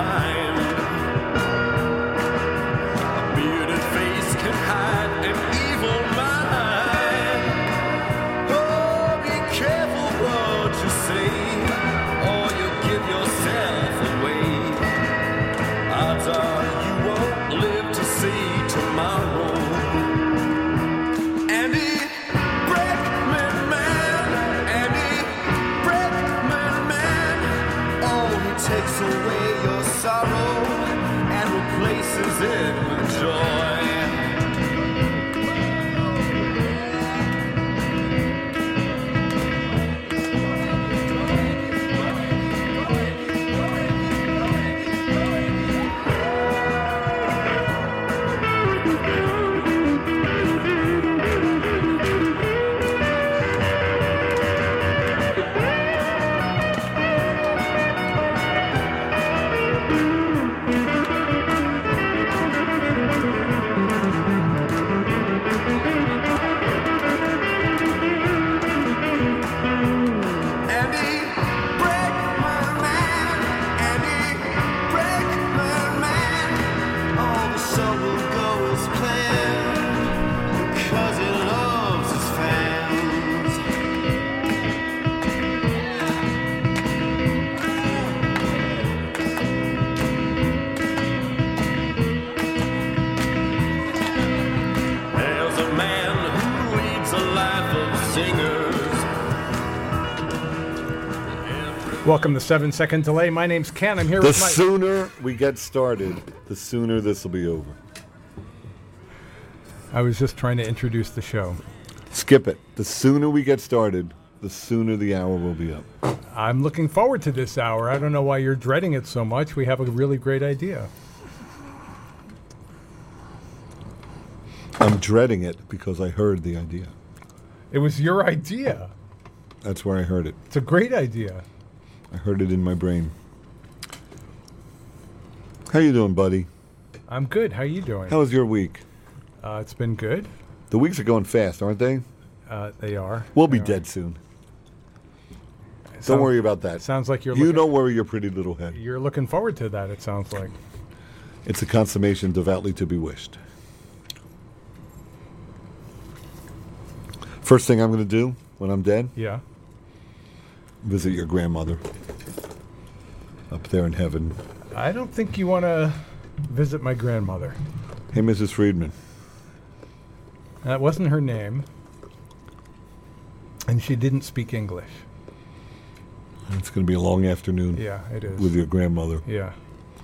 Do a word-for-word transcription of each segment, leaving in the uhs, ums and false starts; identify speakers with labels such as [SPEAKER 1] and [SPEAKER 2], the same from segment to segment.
[SPEAKER 1] find. A bearded face can hide an evil mind. Oh, be careful what you say, or you give yourself away. Odds are you won't live to see tomorrow. Andy Breckman man, Andy Breckman man. Oh, he takes away your sorrow and replaces it with joy. Andy Breckman man, Andy Breckman man. Oh, the show will go as planned because he loves his fans. There's a man who leads a life of singers.
[SPEAKER 2] Welcome to Seven Second Delay. My name's Ken. I'm here
[SPEAKER 3] The
[SPEAKER 2] with my...
[SPEAKER 3] sooner we get started, the sooner this will be over.
[SPEAKER 2] I was just trying to introduce the show.
[SPEAKER 3] Skip it. The sooner we get started, the sooner the hour will be up.
[SPEAKER 2] I'm looking forward to this hour. I don't know why you're dreading it so much. We have a really great idea.
[SPEAKER 3] I'm dreading it because I heard the idea.
[SPEAKER 2] It was your idea.
[SPEAKER 3] That's where I heard it.
[SPEAKER 2] It's a great idea.
[SPEAKER 3] I heard it in my brain. How you doing, buddy?
[SPEAKER 2] I'm good. How you doing?
[SPEAKER 3] How was your week?
[SPEAKER 2] Uh, it's been good.
[SPEAKER 3] The weeks are going fast, aren't they?
[SPEAKER 2] Uh, they are.
[SPEAKER 3] We'll
[SPEAKER 2] They
[SPEAKER 3] be
[SPEAKER 2] are.
[SPEAKER 3] dead soon.
[SPEAKER 2] Sounds-
[SPEAKER 3] Don't worry about that.
[SPEAKER 2] Sounds like you're
[SPEAKER 3] You
[SPEAKER 2] looking,
[SPEAKER 3] don't worry your pretty little head.
[SPEAKER 2] you're looking forward to that, it sounds like.
[SPEAKER 3] It's a consummation devoutly to be wished. First thing I'm going to do when I'm dead,
[SPEAKER 2] Yeah.
[SPEAKER 3] visit your grandmother up there in heaven.
[SPEAKER 2] I don't think you want to visit my grandmother.
[SPEAKER 3] Hey, Missus Friedman.
[SPEAKER 2] That wasn't her name. And she didn't speak English.
[SPEAKER 3] It's going to be a long afternoon
[SPEAKER 2] Yeah, it is.
[SPEAKER 3] with your grandmother.
[SPEAKER 2] Yeah.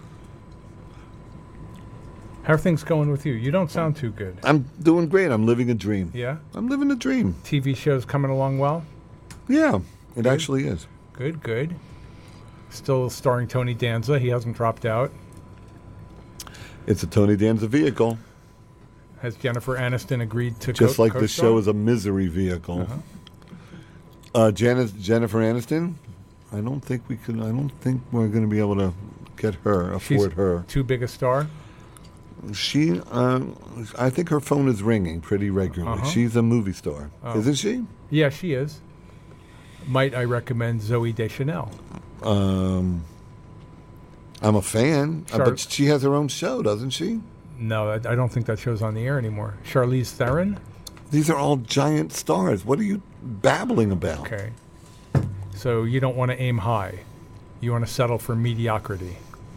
[SPEAKER 2] How are things going with you? You don't sound too good.
[SPEAKER 3] I'm doing great. I'm living a dream.
[SPEAKER 2] Yeah?
[SPEAKER 3] I'm living a dream.
[SPEAKER 2] T V shows coming along well?
[SPEAKER 3] Yeah, it actually is.
[SPEAKER 2] Good, good. Still starring Tony Danza. He hasn't dropped out.
[SPEAKER 3] It's a Tony Danza vehicle,
[SPEAKER 2] Has Jennifer Aniston agreed to
[SPEAKER 3] just
[SPEAKER 2] co-
[SPEAKER 3] like this
[SPEAKER 2] co-star?
[SPEAKER 3] show is a misery vehicle.
[SPEAKER 2] Uh-huh.
[SPEAKER 3] Uh, Janice, Jennifer Aniston, I don't think we can. I don't think we're going to be able to get her,
[SPEAKER 2] She's
[SPEAKER 3] afford her.
[SPEAKER 2] too big a star?
[SPEAKER 3] She, uh, I think her phone is ringing pretty regularly.
[SPEAKER 2] Uh-huh.
[SPEAKER 3] She's a movie star,
[SPEAKER 2] Oh.
[SPEAKER 3] isn't she?
[SPEAKER 2] Yeah, she is. Might I recommend Zooey Deschanel?
[SPEAKER 3] Um, I'm a fan, uh,
[SPEAKER 2] Char-
[SPEAKER 3] but she has her own show, doesn't she?
[SPEAKER 2] No, I, I don't think that show's on the air anymore. Charlize Theron?
[SPEAKER 3] These are all giant stars. What are you babbling about?
[SPEAKER 2] Okay. So you don't want to aim high. You want to settle for mediocrity.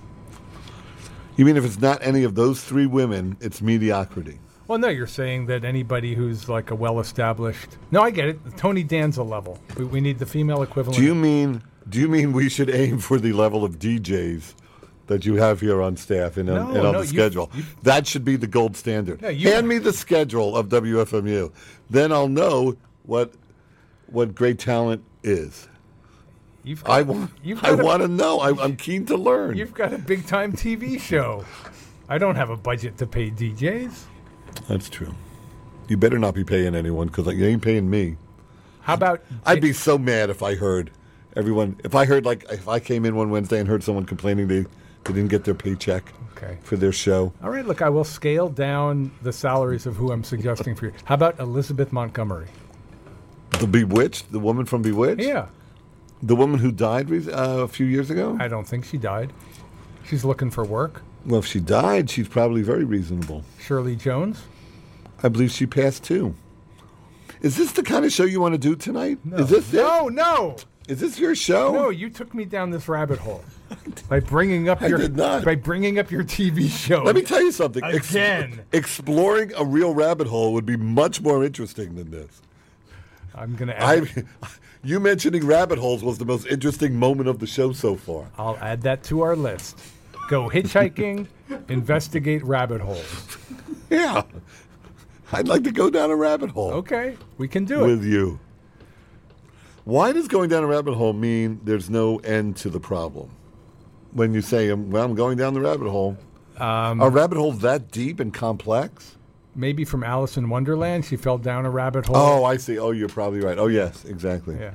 [SPEAKER 3] You mean if it's not any of those three women, it's mediocrity?
[SPEAKER 2] Well, no, you're saying that anybody who's like a well-established... No, I get it. The Tony Danza level. We, we need the female equivalent.
[SPEAKER 3] Do you mean do you mean we should aim for the level of D Js that you have here on staff and on,
[SPEAKER 2] No,
[SPEAKER 3] and on
[SPEAKER 2] no,
[SPEAKER 3] the
[SPEAKER 2] you-
[SPEAKER 3] schedule?
[SPEAKER 2] you-
[SPEAKER 3] That should be the gold standard.
[SPEAKER 2] No, you-
[SPEAKER 3] Hand me the schedule of W F M U. Then I'll know what what great talent is.
[SPEAKER 2] You've
[SPEAKER 3] I
[SPEAKER 2] got-
[SPEAKER 3] want
[SPEAKER 2] you've
[SPEAKER 3] I
[SPEAKER 2] got a-
[SPEAKER 3] want to know. I, I'm keen to learn.
[SPEAKER 2] You've got a big-time T V show. I don't have a budget to pay D Js.
[SPEAKER 3] That's true. You better not be paying anyone because you ain't paying me.
[SPEAKER 2] How about...
[SPEAKER 3] I'd be so mad if I heard everyone. If I heard like if I came in one Wednesday and heard someone complaining they, they didn't get their paycheck
[SPEAKER 2] Okay.
[SPEAKER 3] for their show.
[SPEAKER 2] All right, look, I will scale down the salaries of who I'm suggesting for you. How about Elizabeth Montgomery?
[SPEAKER 3] The Bewitched, the woman from Bewitched,
[SPEAKER 2] Yeah.
[SPEAKER 3] the woman who died re- uh, a few years ago.
[SPEAKER 2] I don't think she died. She's looking for work.
[SPEAKER 3] Well, if she died, she's probably very reasonable.
[SPEAKER 2] Shirley Jones?
[SPEAKER 3] I believe she passed too. Is this the kind of show you want to do tonight?
[SPEAKER 2] No.
[SPEAKER 3] Is this
[SPEAKER 2] No,
[SPEAKER 3] it?
[SPEAKER 2] no.
[SPEAKER 3] Is this your show?
[SPEAKER 2] No, you took me down this rabbit hole by bringing up
[SPEAKER 3] I
[SPEAKER 2] your
[SPEAKER 3] did not.
[SPEAKER 2] by bringing up your T V show.
[SPEAKER 3] Let me tell you something. Ex-
[SPEAKER 2] Again.
[SPEAKER 3] exploring a real rabbit hole would be much more interesting than this.
[SPEAKER 2] I'm going to add
[SPEAKER 3] I, you mentioning rabbit holes was the most interesting moment of the show so far.
[SPEAKER 2] I'll add that to our list. Go hitchhiking, investigate rabbit holes.
[SPEAKER 3] Yeah. I'd like to go down a rabbit hole
[SPEAKER 2] Okay, we can do it.
[SPEAKER 3] with you. Why does going down a rabbit hole mean there's no end to the problem? When you say, um, well, I'm going down the rabbit hole,
[SPEAKER 2] Um,
[SPEAKER 3] are rabbit holes that deep and complex?
[SPEAKER 2] Maybe from Alice in Wonderland, she fell down a rabbit hole.
[SPEAKER 3] Oh, I see. Oh, you're probably right. Oh, yes, exactly.
[SPEAKER 2] Yeah.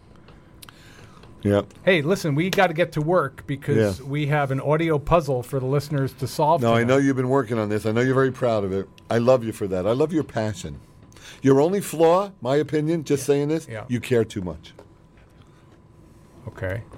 [SPEAKER 3] Yep.
[SPEAKER 2] Hey, listen, we got to get to work because
[SPEAKER 3] Yeah.
[SPEAKER 2] we have an audio puzzle for the listeners to solve.
[SPEAKER 3] No, I
[SPEAKER 2] tonight.
[SPEAKER 3] know you've been working on this. I know you're very proud of it. I love you for that. I love your passion. Your only flaw, my opinion, just saying this,
[SPEAKER 2] Yeah.
[SPEAKER 3] you care too much.
[SPEAKER 2] Okay.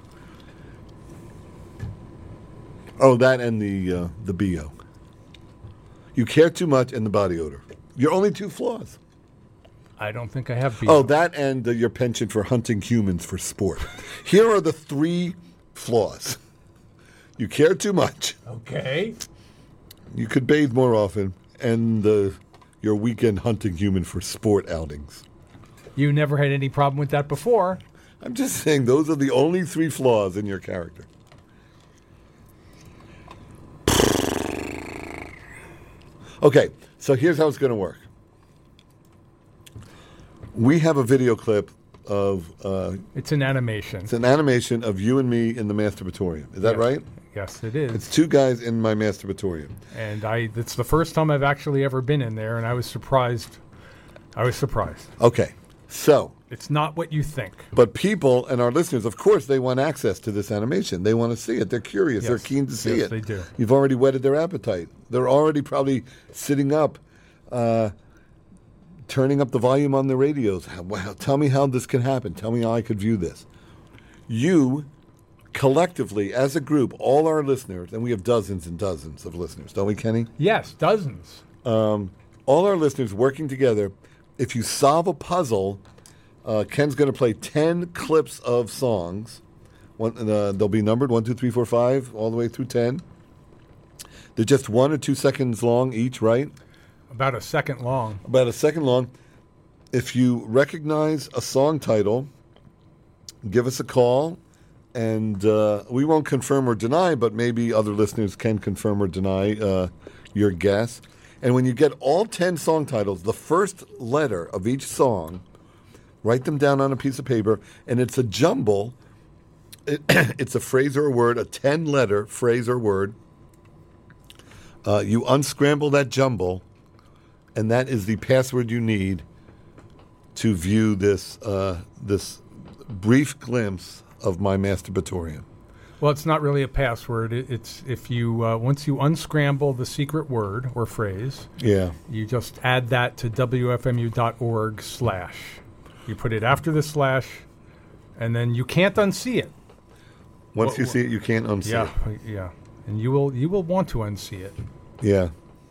[SPEAKER 3] Oh, that and the uh, the B O. You care too much and the body odor. Your only two flaws.
[SPEAKER 2] I don't think I have.
[SPEAKER 3] Oh, that and uh, your penchant for hunting humans for sport. Here are the three flaws. You care too much.
[SPEAKER 2] Okay.
[SPEAKER 3] You could bathe more often, and uh, your weekend hunting human for sport outings.
[SPEAKER 2] You never had any problem with that before.
[SPEAKER 3] I'm just saying those are the only three flaws in your character. Okay, so here's how it's going to work. We have a video clip of, uh,
[SPEAKER 2] It's an animation.
[SPEAKER 3] it's an animation of you and me in the masturbatorium. Is that
[SPEAKER 2] Yes.
[SPEAKER 3] right?
[SPEAKER 2] Yes, it is.
[SPEAKER 3] It's two guys in my masturbatorium.
[SPEAKER 2] and I it's the first time I've actually ever been in there, and I was surprised. I was surprised.
[SPEAKER 3] Okay, so,
[SPEAKER 2] It's not what you think.
[SPEAKER 3] but people and our listeners, of course, they want access to this animation. They want to see it. They're curious. They're
[SPEAKER 2] Yes.
[SPEAKER 3] keen to see
[SPEAKER 2] Yes,
[SPEAKER 3] it.
[SPEAKER 2] they do.
[SPEAKER 3] You've already whetted their appetite. They're already probably sitting up, uh, turning up the volume on their radios. How, wow, tell me how this can happen. Tell me how I could view this. You, collectively, as a group, all our listeners, and we have dozens and dozens of listeners, don't we, Kenny?
[SPEAKER 2] Yes, dozens.
[SPEAKER 3] All our listeners working together. If you solve a puzzle, uh, Ken's going to play ten clips of songs. One, uh, they'll be numbered one, two, three, four, five, all the way through ten. They're just one or two seconds long each, right?
[SPEAKER 2] About a second long.
[SPEAKER 3] About a second long. If you recognize a song title, give us a call, and uh, we won't confirm or deny, but maybe other listeners can confirm or deny uh, your guess. And when you get all ten song titles, the first letter of each song, write them down on a piece of paper, and it's a jumble. It, it's a phrase or a word, a ten-letter phrase or word. Uh, you unscramble that jumble, and that is the password you need to view this uh, this brief glimpse of my masturbatorium.
[SPEAKER 2] Well, it's not really a password. It, it's if you uh, once you unscramble the secret word or phrase,
[SPEAKER 3] Yeah.
[SPEAKER 2] you just add that to W F M U dot org slash. You put it after the slash, and then you can't unsee it.
[SPEAKER 3] Once
[SPEAKER 2] Well,
[SPEAKER 3] you see it, you can't unsee
[SPEAKER 2] Yeah,
[SPEAKER 3] it.
[SPEAKER 2] yeah, and you will you will want to unsee it.
[SPEAKER 3] Yeah.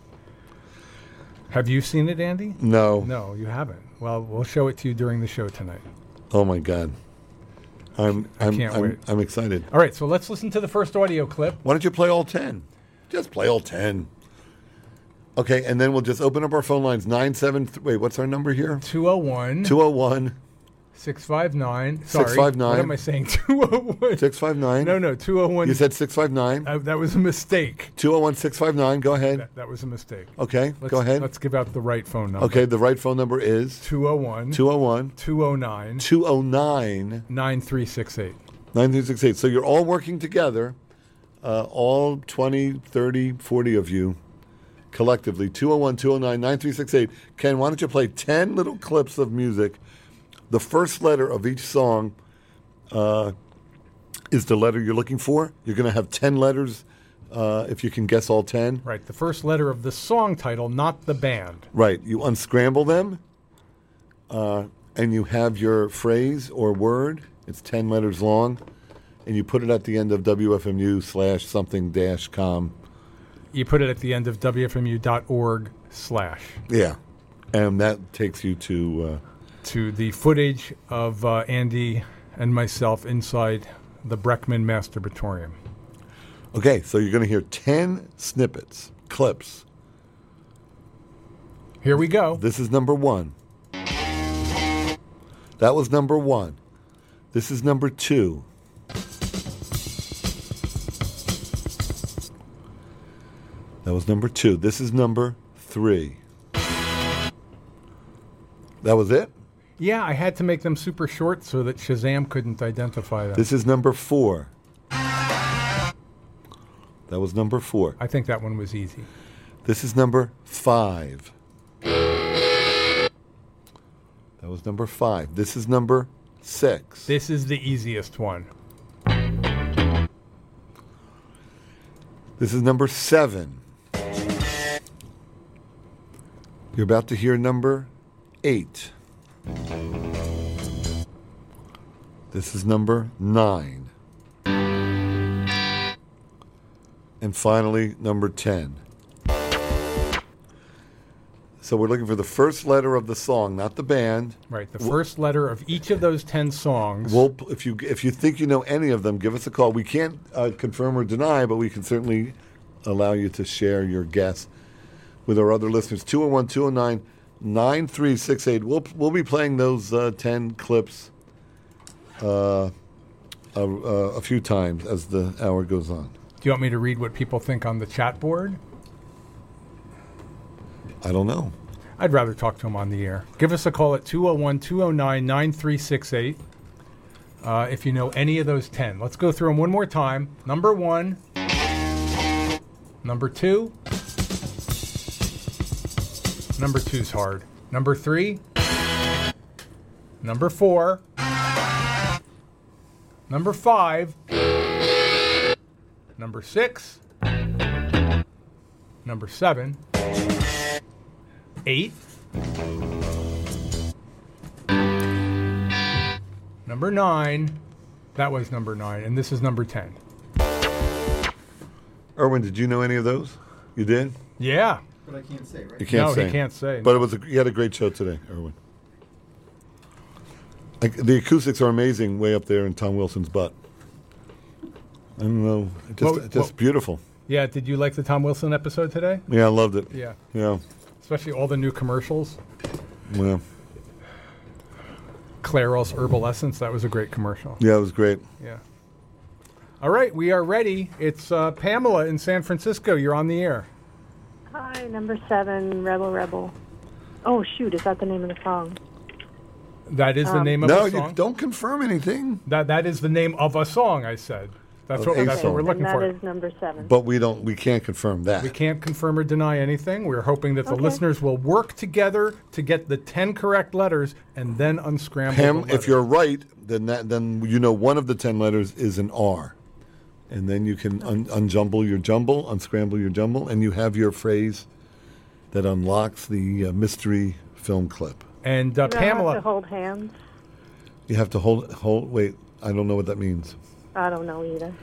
[SPEAKER 2] Have you seen it, Andy?
[SPEAKER 3] No.
[SPEAKER 2] No, you haven't. Well, we'll show it to you during the show tonight.
[SPEAKER 3] Oh my God. I'm
[SPEAKER 2] I
[SPEAKER 3] I'm
[SPEAKER 2] can't
[SPEAKER 3] I'm,
[SPEAKER 2] wait.
[SPEAKER 3] I'm excited.
[SPEAKER 2] All right, so let's listen to the first audio clip.
[SPEAKER 3] Why don't you play all ten? Just play all ten. Okay, and then we'll just open up our phone lines. Nine seven. Th- wait, what's our number here?
[SPEAKER 2] two oh one,
[SPEAKER 3] Two zero one
[SPEAKER 2] six five nine. Sorry.
[SPEAKER 3] six five nine.
[SPEAKER 2] What am I saying? two oh one.
[SPEAKER 3] six five nine.
[SPEAKER 2] No, no, two oh one.
[SPEAKER 3] You said six five nine.
[SPEAKER 2] Uh, that was a mistake.
[SPEAKER 3] Two zero one six five nine. Go ahead.
[SPEAKER 2] That, that was a mistake.
[SPEAKER 3] Okay,
[SPEAKER 2] Let's,
[SPEAKER 3] go ahead.
[SPEAKER 2] Let's give out the right phone number.
[SPEAKER 3] Okay, the right phone number is
[SPEAKER 2] two oh one,
[SPEAKER 3] two zero one
[SPEAKER 2] two oh nine,
[SPEAKER 3] two zero nine
[SPEAKER 2] nine three six eight.
[SPEAKER 3] nine three six eight. So you're all working together, uh, all twenty, thirty, forty of you collectively. two oh one two oh nine nine three six eight. Ken, why don't you play ten little clips of music? The first letter of each song uh, is the letter you're looking for. You're going to have ten letters uh, if you can guess all ten.
[SPEAKER 2] Right, the first letter of the song title, not the band.
[SPEAKER 3] Right. You unscramble them, uh, and you have your phrase or word. It's ten letters long. and you put it at the end of W F M U slash something dash com.
[SPEAKER 2] You put it at the end of W F M U dot org slash.
[SPEAKER 3] Yeah. And that takes you to... Uh,
[SPEAKER 2] to the footage of uh, Andy and myself inside the Breckman Masturbatorium.
[SPEAKER 3] Okay, so you're going to hear ten snippets, clips.
[SPEAKER 2] Here we go.
[SPEAKER 3] This is number one. That was number one. This is number two. That was number two. This is number three. That was it?
[SPEAKER 2] Yeah, I had to make them super short so that Shazam couldn't identify them.
[SPEAKER 3] This is number four. That was number four.
[SPEAKER 2] I think that one was easy.
[SPEAKER 3] This is number five. That was number five. This is number six.
[SPEAKER 2] This is the easiest one.
[SPEAKER 3] This is number seven. You're about to hear number eight. This is number nine. And finally, number ten. So we're looking for the first letter of the song, not the band.
[SPEAKER 2] Right, the first letter of each of those ten songs.
[SPEAKER 3] We'll, if you if you think you know any of them, give us a call. We can't uh, confirm or deny, but we can certainly allow you to share your guess with our other listeners. two oh one, two oh nine, nine three six eight. We'll, we'll be playing those uh, ten clips uh, a, uh, a few times as the hour goes on.
[SPEAKER 2] Do you want me to read what people think on the chat board?
[SPEAKER 3] I don't know.
[SPEAKER 2] I'd rather talk to them on the air. Give us a call at two oh one, two oh nine, nine three six eight uh, if you know any of those ten. Let's go through them one more time. Number one. Number two. Number two's hard. Number three. Number four. Number five. Number six. Number seven. Eight. Number nine. That was number nine, and this is number ten.
[SPEAKER 3] Erwin, did you know any of those? You did?
[SPEAKER 2] Yeah.
[SPEAKER 4] But I can't say, right?
[SPEAKER 3] You can't
[SPEAKER 2] no,
[SPEAKER 3] say.
[SPEAKER 2] he can't say.
[SPEAKER 3] But it was a, you had a great show today, Erwin. Like, the acoustics are amazing way up there in Tom Wilson's butt. I don't know. Just,
[SPEAKER 2] Well,
[SPEAKER 3] just
[SPEAKER 2] well-
[SPEAKER 3] beautiful.
[SPEAKER 2] Yeah, did you like the Tom Wilson episode today?
[SPEAKER 3] Yeah, I loved it.
[SPEAKER 2] Yeah.
[SPEAKER 3] Yeah.
[SPEAKER 2] Especially all the new commercials.
[SPEAKER 3] Yeah.
[SPEAKER 2] Clairol's Herbal Essence, that was a great commercial.
[SPEAKER 3] Yeah, it was great.
[SPEAKER 2] Yeah. All right, we are ready. It's uh, Pamela in San Francisco. You're on the air.
[SPEAKER 5] Hi, number seven, Rebel Rebel. Oh, shoot, is that the name of the song?
[SPEAKER 2] That is the
[SPEAKER 5] Um,
[SPEAKER 2] name of
[SPEAKER 3] No,
[SPEAKER 2] a song.
[SPEAKER 3] you don't confirm anything.
[SPEAKER 2] That that is the name of a song, I said. That's
[SPEAKER 3] Of
[SPEAKER 2] what
[SPEAKER 3] a
[SPEAKER 2] that's
[SPEAKER 3] song.
[SPEAKER 2] what we're looking
[SPEAKER 5] and
[SPEAKER 2] for.
[SPEAKER 5] that is number seven.
[SPEAKER 3] But we don't. We can't confirm that.
[SPEAKER 2] We can't confirm or deny anything. We're hoping that the
[SPEAKER 5] Okay.
[SPEAKER 2] listeners will work together to get the ten correct letters and then unscramble
[SPEAKER 3] Pam,
[SPEAKER 2] the letters.
[SPEAKER 3] if you're right, then that then you know one of the ten letters is an R, and then you can un- unjumble your jumble, unscramble your jumble, and you have your phrase that unlocks the uh, mystery film clip.
[SPEAKER 2] And uh,
[SPEAKER 5] Do I have
[SPEAKER 2] Pamela,
[SPEAKER 5] to hold hands?
[SPEAKER 3] You have to hold hold. Wait, I don't know what that means.
[SPEAKER 5] I don't know either.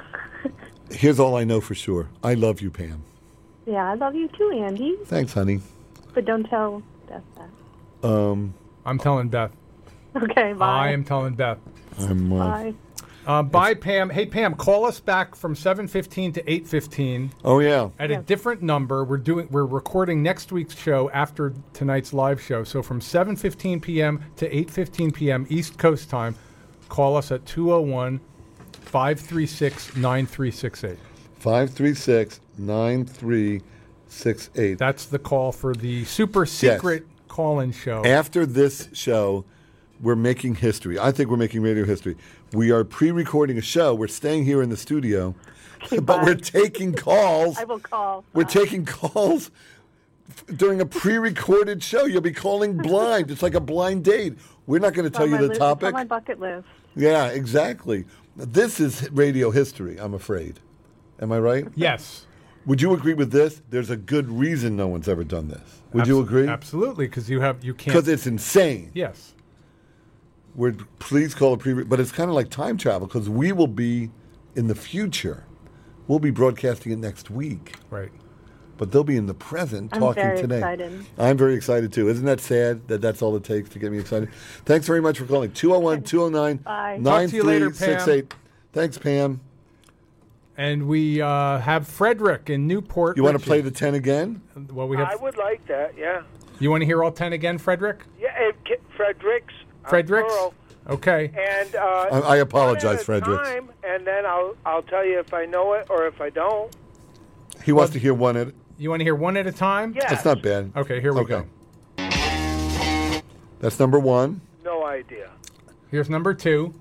[SPEAKER 3] Here's all I know for sure. I love you, Pam.
[SPEAKER 5] Yeah, I love you too, Andy.
[SPEAKER 3] Thanks, honey.
[SPEAKER 5] But don't tell Beth that.
[SPEAKER 3] Um,
[SPEAKER 2] I'm telling Beth.
[SPEAKER 5] Okay, bye.
[SPEAKER 2] I am telling Beth.
[SPEAKER 3] I'm. Uh,
[SPEAKER 5] Bye.
[SPEAKER 2] Uh, bye, Pam. Hey, Pam, call us back from seven fifteen to eight fifteen
[SPEAKER 3] oh yeah.
[SPEAKER 2] at a
[SPEAKER 5] Yes.
[SPEAKER 2] different number. We're doing. We're recording next week's show after tonight's live show. So from seven fifteen p.m. to eight fifteen p.m. East Coast time, call us at two oh one, five three six, nine three six eight.
[SPEAKER 3] Five three six nine three six eight.
[SPEAKER 2] That's the call for the super secret call-in show.
[SPEAKER 3] After this show, we're making history. I think we're making radio history. We are pre-recording a show. We're staying here in the studio, but
[SPEAKER 5] bye.
[SPEAKER 3] we're taking calls.
[SPEAKER 5] I will call.
[SPEAKER 3] We're
[SPEAKER 5] Bye.
[SPEAKER 3] taking calls f- during a pre-recorded show. You'll be calling blind. It's like a blind date. We're not going to
[SPEAKER 5] It's
[SPEAKER 3] tell
[SPEAKER 5] on
[SPEAKER 3] you
[SPEAKER 5] my
[SPEAKER 3] the
[SPEAKER 5] li- it's
[SPEAKER 3] topic.
[SPEAKER 5] on my bucket list.
[SPEAKER 3] Yeah, exactly. This is radio history, I'm afraid. Am I right?
[SPEAKER 2] Yes.
[SPEAKER 3] Would you agree with this? There's a good reason no one's ever done this. Would you
[SPEAKER 2] Abso-
[SPEAKER 3] agree?
[SPEAKER 2] Absolutely, because you have you can't.
[SPEAKER 3] Because it's insane.
[SPEAKER 2] Yes.
[SPEAKER 3] We're please call it pre. But it's kind of like time travel because we will be in the future. We'll be broadcasting it next week.
[SPEAKER 2] Right.
[SPEAKER 3] But they'll be in the present
[SPEAKER 5] I'm
[SPEAKER 3] talking
[SPEAKER 5] very
[SPEAKER 3] today.
[SPEAKER 5] excited.
[SPEAKER 3] I'm very excited too. Isn't that sad that that's all it takes to get me excited? Thanks very much for calling. two oh one, two oh nine,
[SPEAKER 5] Bye.
[SPEAKER 3] nine
[SPEAKER 2] Talk to you later,
[SPEAKER 3] three six eight. Thanks, Pam.
[SPEAKER 2] And we uh, have Frederick in Newport.
[SPEAKER 3] You want to play
[SPEAKER 2] Richey.
[SPEAKER 3] the ten again?
[SPEAKER 2] Well, we
[SPEAKER 4] I
[SPEAKER 2] have.
[SPEAKER 4] would like that, yeah.
[SPEAKER 2] You want to hear all ten again, Frederick?
[SPEAKER 4] Yeah, it, Ki- Fredericks. uh,
[SPEAKER 2] Fredericks?
[SPEAKER 4] plural.
[SPEAKER 2] Okay.
[SPEAKER 4] And uh,
[SPEAKER 3] I, I apologize,
[SPEAKER 4] one at a
[SPEAKER 3] Fredericks.
[SPEAKER 4] time, and then I'll I'll tell you if I know it or if I don't.
[SPEAKER 3] He wants to hear one at.
[SPEAKER 2] You want to hear one at a time?
[SPEAKER 4] Yeah.
[SPEAKER 3] That's not bad.
[SPEAKER 2] Okay, here we
[SPEAKER 3] Okay.
[SPEAKER 2] go.
[SPEAKER 3] That's number one.
[SPEAKER 4] No idea.
[SPEAKER 2] Here's number two.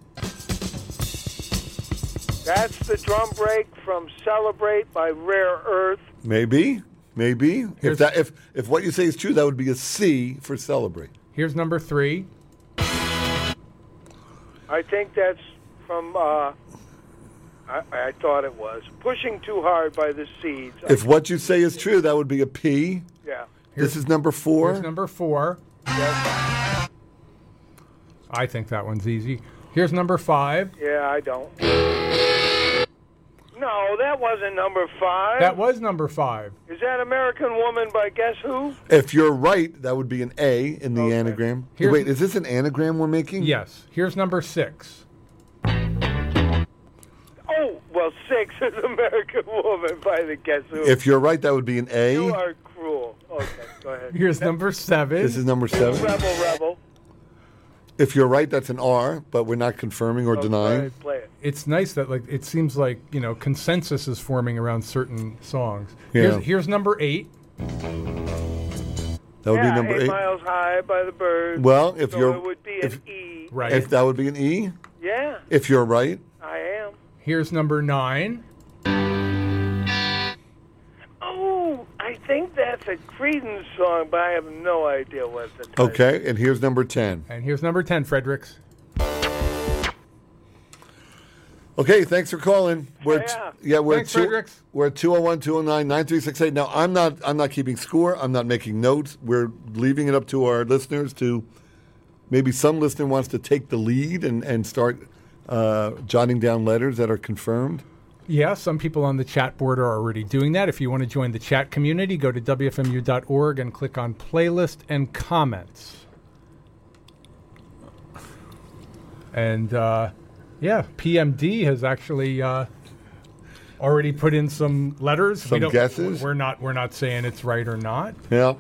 [SPEAKER 4] That's the drum break from "Celebrate" by Rare Earth.
[SPEAKER 3] Maybe, maybe. If
[SPEAKER 2] Here's-
[SPEAKER 3] that, if if what you say is true, that would be a C for celebrate.
[SPEAKER 2] Here's number three.
[SPEAKER 4] I think that's from. Uh, I, I thought it was "Pushing Too Hard" by the Seeds.
[SPEAKER 3] If what you say is true, that would be a P.
[SPEAKER 4] yeah.
[SPEAKER 3] This is number four.
[SPEAKER 2] Here's number four.
[SPEAKER 4] Yes.
[SPEAKER 2] I think that one's easy. Here's number five.
[SPEAKER 4] Yeah, I don't. No, that wasn't number five.
[SPEAKER 2] That was number five.
[SPEAKER 4] Is that "American Woman" by Guess Who?
[SPEAKER 3] If you're right, that would be an A in the
[SPEAKER 4] Okay.
[SPEAKER 3] anagram.
[SPEAKER 2] Here's-
[SPEAKER 3] Wait, is this an anagram we're making?
[SPEAKER 2] Yes. Here's number six.
[SPEAKER 4] Oh, well, six is "American Woman" by the Guess Who.
[SPEAKER 3] If you're right, that would be an A.
[SPEAKER 4] You are cruel. Okay, go ahead.
[SPEAKER 2] Here's number seven.
[SPEAKER 3] This is number seven.
[SPEAKER 4] Rebel, Rebel.
[SPEAKER 3] If you're right, that's an R, but we're not confirming or
[SPEAKER 4] Okay,
[SPEAKER 3] denying.
[SPEAKER 4] Play it.
[SPEAKER 2] It's nice that like it seems like you know consensus is forming around certain songs.
[SPEAKER 3] Yeah.
[SPEAKER 2] Here's, here's number eight.
[SPEAKER 3] That would
[SPEAKER 4] yeah,
[SPEAKER 3] be number
[SPEAKER 4] eight,
[SPEAKER 3] eight.
[SPEAKER 4] Miles High by the Birds.
[SPEAKER 3] Well, if
[SPEAKER 4] so
[SPEAKER 3] you're
[SPEAKER 4] it would be
[SPEAKER 3] if,
[SPEAKER 4] an E.
[SPEAKER 2] Right.
[SPEAKER 3] if that would be an E.
[SPEAKER 4] Yeah,
[SPEAKER 3] If you're right,
[SPEAKER 4] I am.
[SPEAKER 2] Here's number nine.
[SPEAKER 4] Oh, I think that's a Creedence song, but I have no idea what the title.
[SPEAKER 3] okay. And here's number ten.
[SPEAKER 2] And here's number ten, Fredericks.
[SPEAKER 3] Okay, thanks for calling. We're t-
[SPEAKER 4] Yeah.
[SPEAKER 3] yeah, we're
[SPEAKER 2] Thanks,
[SPEAKER 3] two,
[SPEAKER 2] Fredericks.
[SPEAKER 3] we're at two oh one, two oh nine, nine three six eight. Now, I'm not I'm not keeping score. I'm not making notes. We're leaving it up to our listeners to maybe some listener wants to take the lead and, and start uh, jotting down letters that are confirmed.
[SPEAKER 2] Yeah, some people on the chat board are already doing that. If you want to join the chat community, go to W F M U dot org and click on playlist and comments. And uh, yeah, P M D has actually uh, already put in some letters.
[SPEAKER 3] Some guesses?
[SPEAKER 2] We're not. We're not saying it's right or not.
[SPEAKER 3] Yeah.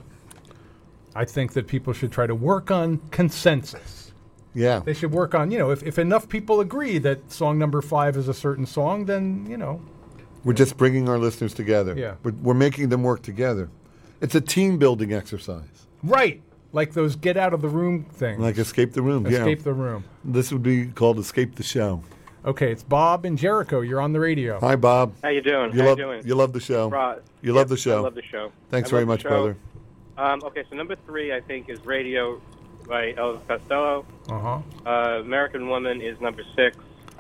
[SPEAKER 2] I think that people should try to work on consensus.
[SPEAKER 3] Yeah.
[SPEAKER 2] They should work on, you know, if, if enough people agree that song number five is a certain song, then, you know.
[SPEAKER 3] We're just bringing our listeners together.
[SPEAKER 2] Yeah.
[SPEAKER 3] We're, we're making them work together. It's a team building exercise.
[SPEAKER 2] Right. Like those get out of the room things.
[SPEAKER 3] Like Escape the Room.
[SPEAKER 2] Escape
[SPEAKER 3] yeah.
[SPEAKER 2] the room.
[SPEAKER 3] This would be called Escape the Show.
[SPEAKER 2] Okay, it's Bob and Jericho. You're on the radio.
[SPEAKER 3] Hi, Bob.
[SPEAKER 6] How you doing?
[SPEAKER 3] You
[SPEAKER 6] How
[SPEAKER 3] love
[SPEAKER 6] you doing?
[SPEAKER 3] you love the show.
[SPEAKER 6] Rod.
[SPEAKER 3] You love
[SPEAKER 6] Yep,
[SPEAKER 3] the show.
[SPEAKER 6] I love the show.
[SPEAKER 3] Thanks
[SPEAKER 6] I
[SPEAKER 3] very
[SPEAKER 6] love the
[SPEAKER 3] much,
[SPEAKER 6] show.
[SPEAKER 3] brother.
[SPEAKER 6] Um, okay, so number three, I think, is Radio by Elvis Costello.
[SPEAKER 2] Uh-huh.
[SPEAKER 6] Uh, American Woman is number six.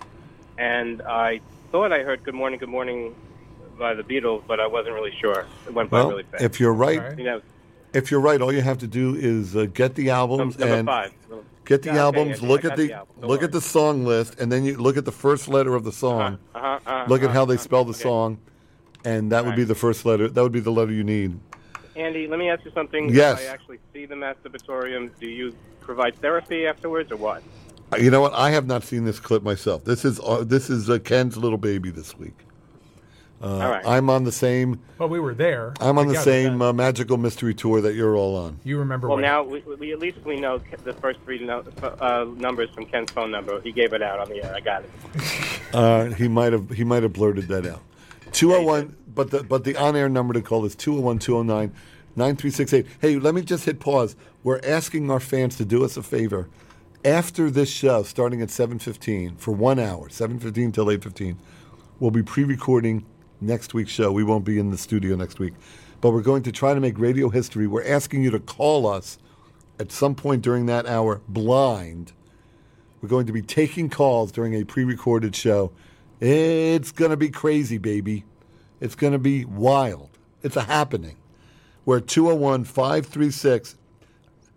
[SPEAKER 6] And I thought I heard Good Morning, Good Morning by the Beatles, but I wasn't really sure. It went by
[SPEAKER 3] Well,
[SPEAKER 6] really fast.
[SPEAKER 3] if you're right,
[SPEAKER 2] All right.
[SPEAKER 6] You know,
[SPEAKER 3] if you're right, all you have to do is uh, get the albums
[SPEAKER 6] number
[SPEAKER 3] and
[SPEAKER 6] five.
[SPEAKER 3] get the
[SPEAKER 6] Yeah, okay,
[SPEAKER 3] albums.
[SPEAKER 6] yeah,
[SPEAKER 3] look
[SPEAKER 6] I
[SPEAKER 3] at
[SPEAKER 6] got
[SPEAKER 3] the,
[SPEAKER 6] the album. Don't
[SPEAKER 3] look
[SPEAKER 6] worry.
[SPEAKER 3] at the song list, and then you look at the first letter of the song.
[SPEAKER 6] Uh-huh, uh-huh,
[SPEAKER 3] Look at how they
[SPEAKER 6] uh-huh,
[SPEAKER 3] spell the
[SPEAKER 6] okay.
[SPEAKER 3] song, and that would be
[SPEAKER 6] Right.
[SPEAKER 3] the first letter. That would be the letter you need.
[SPEAKER 6] Andy, let me ask you something.
[SPEAKER 3] Yes.
[SPEAKER 6] If I actually see the masturbatorium, do you provide therapy afterwards or what?
[SPEAKER 3] Uh, You know what? I have not seen this clip myself. This is uh, this is uh, Ken's little baby this week. Uh,
[SPEAKER 6] All right.
[SPEAKER 3] I'm on the same.
[SPEAKER 2] Well, we were there.
[SPEAKER 3] I'm on the
[SPEAKER 2] together.
[SPEAKER 3] same uh, magical mystery tour that you're all on.
[SPEAKER 2] You remember
[SPEAKER 6] Well,
[SPEAKER 2] what?
[SPEAKER 6] now we, we at least we know the first three no, uh, numbers from Ken's phone number. He gave it out on the air. I got it.
[SPEAKER 3] Uh, he might have he might have blurted that out. two oh one, but the but the on-air number to call is two oh one, two oh nine, nine three six eight. Hey, let me just hit pause. We're asking our fans to do us a favor. After this show, starting at seven fifteen, for one hour, seven fifteen till eight fifteen, we'll be pre-recording next week's show. We won't be in the studio next week. But we're going to try to make radio history. We're asking you to call us at some point during that hour blind. We're going to be taking calls during a pre-recorded show. It's going to be crazy, baby. It's going to be wild. It's a happening. We're at two oh one, five three six,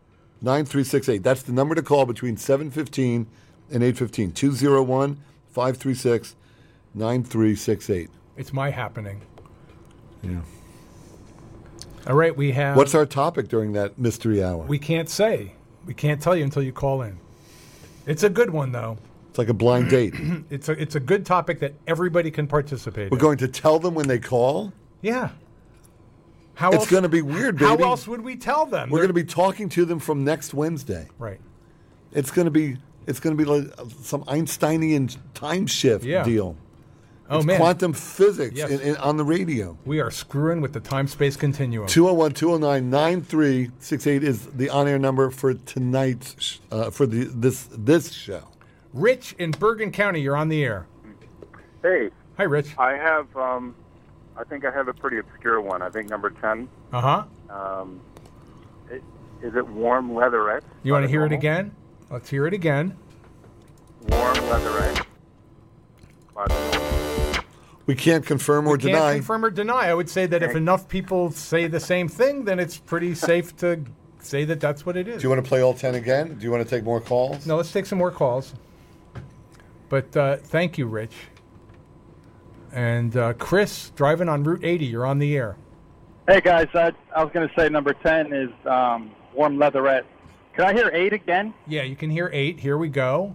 [SPEAKER 3] nine three six eight. That's the number to call between seven fifteen and eight fifteen. two oh one, five three six, nine three six eight.
[SPEAKER 2] It's my happening.
[SPEAKER 3] Yeah.
[SPEAKER 2] All right, we have...
[SPEAKER 3] What's our topic during that mystery hour?
[SPEAKER 2] We can't say. We can't tell you until you call in. It's a good one, though.
[SPEAKER 3] It's like a blind date.
[SPEAKER 2] It's a it's a good topic that everybody can participate
[SPEAKER 3] We're
[SPEAKER 2] in.
[SPEAKER 3] going to tell them when they call?
[SPEAKER 2] Yeah. How
[SPEAKER 3] It's
[SPEAKER 2] else-
[SPEAKER 3] going to be weird,
[SPEAKER 2] How
[SPEAKER 3] baby.
[SPEAKER 2] else would we tell them?
[SPEAKER 3] We're
[SPEAKER 2] They're-
[SPEAKER 3] going to be talking to them from next Wednesday.
[SPEAKER 2] Right.
[SPEAKER 3] It's going to be it's going to be like some Einsteinian time shift
[SPEAKER 2] Yeah.
[SPEAKER 3] deal.
[SPEAKER 2] Oh,
[SPEAKER 3] it's
[SPEAKER 2] man.
[SPEAKER 3] quantum physics
[SPEAKER 2] Yes.
[SPEAKER 3] in, in, on the radio.
[SPEAKER 2] We are screwing with the time-space continuum.
[SPEAKER 3] two oh one, two oh nine, nine three six eight is the on-air number for tonight's, sh- uh, for the this this show.
[SPEAKER 2] Rich in Bergen County, you're on the air.
[SPEAKER 7] Hey,
[SPEAKER 2] Hi, Rich.
[SPEAKER 7] I have, um, I think I have a pretty obscure one. I think number ten.
[SPEAKER 2] Uh-huh.
[SPEAKER 7] Um, it, is it Warm Leatherette?
[SPEAKER 2] You want
[SPEAKER 7] by
[SPEAKER 2] to hear it
[SPEAKER 7] Normal?
[SPEAKER 2] again? Let's hear it again.
[SPEAKER 7] Warm Leatherette. by the Normal.
[SPEAKER 3] We can't confirm or
[SPEAKER 2] We can't
[SPEAKER 3] deny.
[SPEAKER 2] confirm or deny. I would say that if enough people say the same thing, then it's pretty safe to say that that's what it is.
[SPEAKER 3] Do you want to play all ten again? Do you want to take more calls?
[SPEAKER 2] No, let's take some more calls. But uh, thank you, Rich. And uh, Chris, driving on Route eighty, you're on the air.
[SPEAKER 8] Hey guys, I, I was going to say number ten is um, Warm Leatherette. Can I hear eight again?
[SPEAKER 2] Yeah, you can hear eight. Here we go.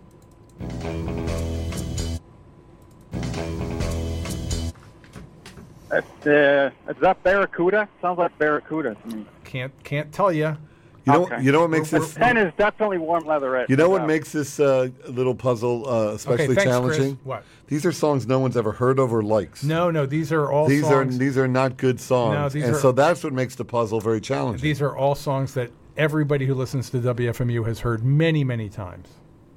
[SPEAKER 8] That's, uh, is that Barracuda? Sounds like Barracuda to me.
[SPEAKER 2] Can't can't tell you.
[SPEAKER 3] You know,
[SPEAKER 8] Okay.
[SPEAKER 3] you know what makes this.
[SPEAKER 8] ten is definitely Warm Leatherette.
[SPEAKER 3] You know what
[SPEAKER 8] Uh,
[SPEAKER 3] makes this uh, little puzzle uh, especially
[SPEAKER 2] thanks, Chris.
[SPEAKER 3] challenging?
[SPEAKER 2] What?
[SPEAKER 3] These are songs no one's ever heard of or likes.
[SPEAKER 2] No, no, these are all
[SPEAKER 3] these
[SPEAKER 2] songs.
[SPEAKER 3] are these are not good songs,
[SPEAKER 2] No, these
[SPEAKER 3] and
[SPEAKER 2] are-
[SPEAKER 3] so that's what makes the puzzle very challenging.
[SPEAKER 2] These are all songs that everybody who listens to W F M U has heard many, many times.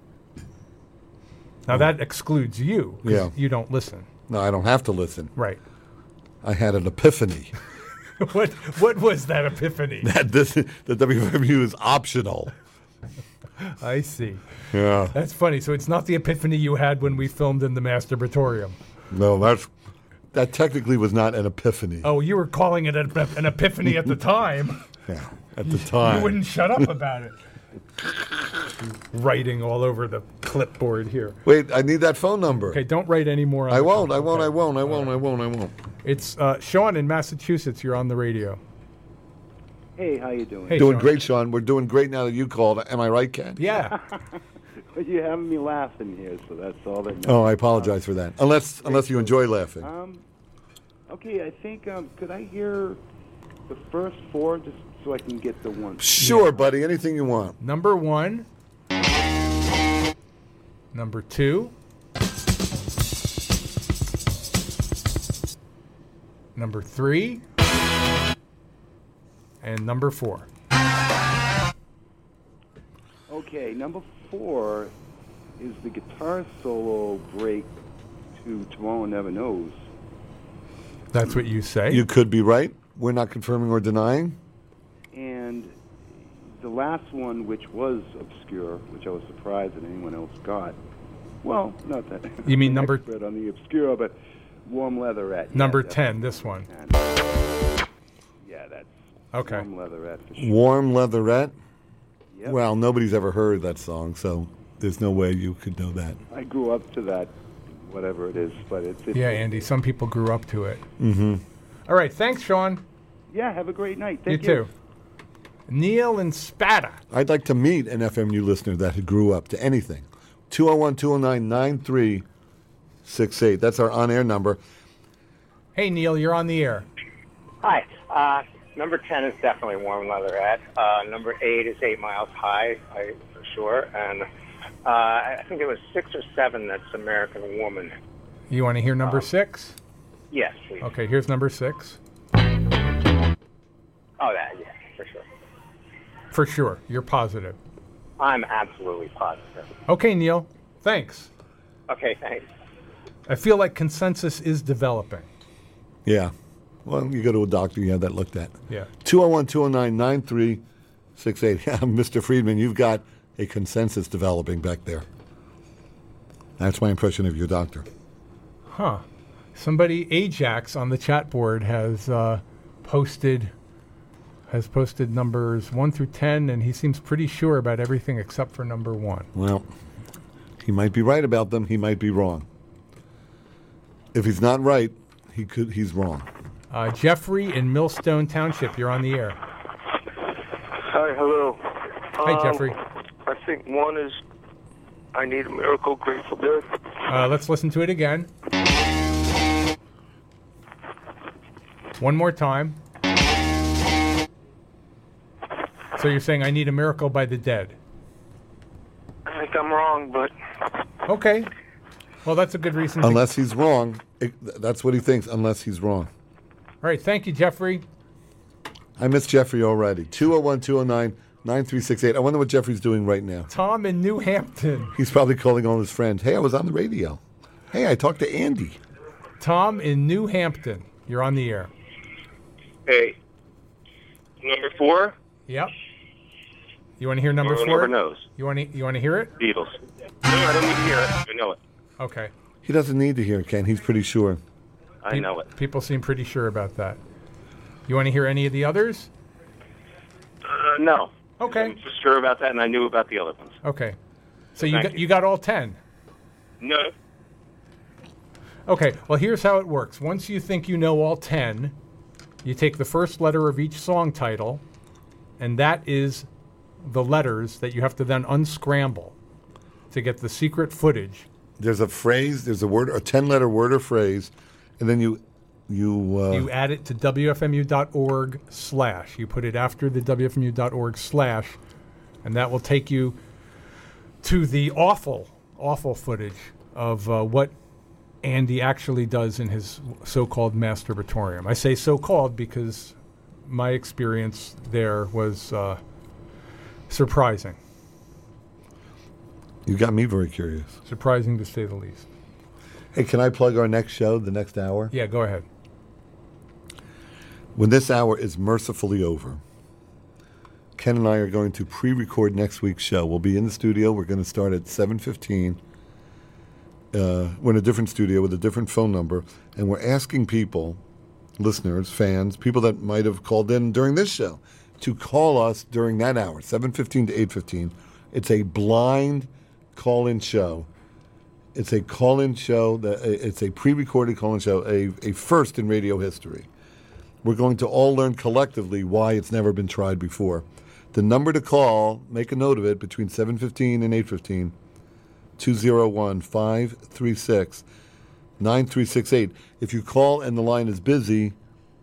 [SPEAKER 2] Now that excludes you. 'cause
[SPEAKER 3] Yeah.
[SPEAKER 2] You don't listen.
[SPEAKER 3] No, I don't have to listen.
[SPEAKER 2] Right.
[SPEAKER 3] I had an epiphany
[SPEAKER 2] what What was that epiphany?
[SPEAKER 3] that this that W F M U is optional.
[SPEAKER 2] I see.
[SPEAKER 3] Yeah.
[SPEAKER 2] That's funny. So it's not the epiphany you had when we filmed in the masturbatorium.
[SPEAKER 3] No, that's that technically was not an epiphany.
[SPEAKER 2] Oh, you were calling it an, an epiphany at the time.
[SPEAKER 3] Yeah, at the time.
[SPEAKER 2] You wouldn't shut up about it. Writing all over the clipboard here.
[SPEAKER 3] Wait, I need that phone number.
[SPEAKER 2] Okay, don't write any more. On
[SPEAKER 3] I
[SPEAKER 2] the
[SPEAKER 3] won't,
[SPEAKER 2] phone.
[SPEAKER 3] I won't,
[SPEAKER 2] Okay.
[SPEAKER 3] I won't, I won't, I won't, I won't.
[SPEAKER 2] It's uh, Sean in Massachusetts. You're on the radio.
[SPEAKER 9] Hey, how you doing?
[SPEAKER 2] Hey,
[SPEAKER 3] doing
[SPEAKER 2] Sean.
[SPEAKER 3] great, Sean. We're doing great now that you called. Am I right, Ken?
[SPEAKER 2] Yeah.
[SPEAKER 9] Well, you're having me laughing here, so that's all that matters.
[SPEAKER 3] Oh, I apologize for that. Unless unless you enjoy laughing.
[SPEAKER 9] Um, okay, I think, um, could I hear the first four just so I can get the one?
[SPEAKER 3] Sure, buddy. Anything you want.
[SPEAKER 2] Number one. Number two. Number three. And number four.
[SPEAKER 9] Okay, number four is the guitar solo break to Tomorrow Never Knows.
[SPEAKER 2] That's what you say?
[SPEAKER 3] You could be right. We're not confirming or denying.
[SPEAKER 9] And the last one, which was obscure, which I was surprised that anyone else got. Well, not that.
[SPEAKER 2] You mean
[SPEAKER 9] I'm an
[SPEAKER 2] number-
[SPEAKER 9] expert on the obscure, but Warm Leatherette.
[SPEAKER 2] Number
[SPEAKER 9] yeah, that's
[SPEAKER 2] ten, this one.
[SPEAKER 9] ten. Yeah, that's
[SPEAKER 2] Okay.
[SPEAKER 9] Warm Leatherette for sure.
[SPEAKER 3] Warm Leatherette.
[SPEAKER 9] Yep.
[SPEAKER 3] Well, nobody's ever heard that song, so there's no way you could know that.
[SPEAKER 9] I grew up to that, whatever it is, but it's. it's
[SPEAKER 2] Yeah, Andy, some people grew up to it.
[SPEAKER 3] Mm-hmm.
[SPEAKER 2] All right, thanks, Sean.
[SPEAKER 9] Yeah, have a great night. Thank
[SPEAKER 2] you too. Neil and Spada.
[SPEAKER 3] I'd like to meet an F M U listener that grew up to anything. two oh one, two oh nine, nine three six eight. That's our on-air number.
[SPEAKER 2] Hey, Neil, you're on the air.
[SPEAKER 10] Hi. Uh, number ten is definitely Warm Leatherette. Uh, number eight is Eight Miles High, I, for sure. And uh, I think it was six or seven that's American Woman.
[SPEAKER 2] You want to hear number six?
[SPEAKER 10] Yes, please.
[SPEAKER 2] Okay, here's number six.
[SPEAKER 10] Oh, that, yeah, for sure.
[SPEAKER 2] For sure. You're positive.
[SPEAKER 10] I'm absolutely positive.
[SPEAKER 2] Okay, Neil. Thanks.
[SPEAKER 10] Okay, thanks.
[SPEAKER 2] I feel like consensus is developing.
[SPEAKER 3] Yeah. Well, you go to a doctor, you have that looked at.
[SPEAKER 2] Yeah.
[SPEAKER 3] two oh one, two oh nine, nine three six eight. Yeah, Mister Friedman, you've got a consensus developing back there. That's my impression of your doctor.
[SPEAKER 2] Huh. Somebody, Ajax, on the chat board has uh, posted has posted numbers one through ten, and he seems pretty sure about everything except for number one.
[SPEAKER 3] Well, he might be right about them. He might be wrong. If he's not right, he could. He's wrong.
[SPEAKER 2] Uh, Jeffrey in Millstone Township, you're on the air.
[SPEAKER 11] Hi, hello.
[SPEAKER 2] Hi,
[SPEAKER 11] Um,
[SPEAKER 2] Jeffrey.
[SPEAKER 11] I think one is I Need a Miracle, Grateful Dead.
[SPEAKER 2] Uh, let's listen to it again. One more time. So you're saying I Need a Miracle by the Dead.
[SPEAKER 11] I think I'm wrong, but
[SPEAKER 2] Okay. Well, that's a good reason.
[SPEAKER 3] Unless he's wrong. It, that's what he thinks, unless he's wrong.
[SPEAKER 2] All right. Thank you, Jeffrey.
[SPEAKER 3] I miss Jeffrey already. two oh one, two oh nine, nine three six eight. I wonder what Jeffrey's doing right now.
[SPEAKER 2] Tom in New Hampton.
[SPEAKER 3] He's probably calling all his friends. Hey, I was on the radio. Hey, I talked to Andy.
[SPEAKER 2] Tom in New Hampton. You're on the air.
[SPEAKER 11] hey, number four.
[SPEAKER 2] Yep. You want to hear number
[SPEAKER 11] Who
[SPEAKER 2] four?
[SPEAKER 11] never knows.
[SPEAKER 2] You want to you want to hear it?
[SPEAKER 11] Beatles. No, I don't need to hear it. I know it.
[SPEAKER 2] Okay.
[SPEAKER 3] He doesn't need to hear it, Ken. He's pretty sure.
[SPEAKER 11] I know it.
[SPEAKER 2] People seem pretty sure about that. You want to hear any of the others?
[SPEAKER 11] Uh, no.
[SPEAKER 2] Okay.
[SPEAKER 11] I'm just sure about that, and I knew about the other ones.
[SPEAKER 2] Okay. So you
[SPEAKER 11] Thank
[SPEAKER 2] got, you got all ten.
[SPEAKER 11] No.
[SPEAKER 2] Okay. Well, here's how it works. Once you think you know all ten, you take the first letter of each song title, and that is the letters that you have to then unscramble to get the secret footage.
[SPEAKER 3] There's a phrase, there's a word, a ten-letter word or phrase, and then you you uh,
[SPEAKER 2] You add it to W F M U dot org slash. You put it after the W F M U dot org slash, and that will take you to the awful, awful footage of uh, what Andy actually does in his so-called masturbatorium. I say so-called because my experience there was uh, surprising.
[SPEAKER 3] You got me very curious.
[SPEAKER 2] Surprising to say the least.
[SPEAKER 3] Hey, can I plug our next show, the next hour?
[SPEAKER 2] Yeah, go ahead.
[SPEAKER 3] When this hour is mercifully over, Ken and I are going to pre-record next week's show. We'll be in the studio. We're going to start at seven fifteen. Uh, we're in a different studio with a different phone number, and we're asking people, listeners, fans, people that might have called in during this show, to call us during that hour, seven fifteen to eight fifteen. It's a blind call-in show. It's a call-in show. That it's a pre-recorded call-in show, a, a first in radio history. We're going to all learn collectively why it's never been tried before. The number to call, make a note of it, between seven fifteen and eight fifteen, two oh one, five three six, nine three six eight. If you call and the line is busy,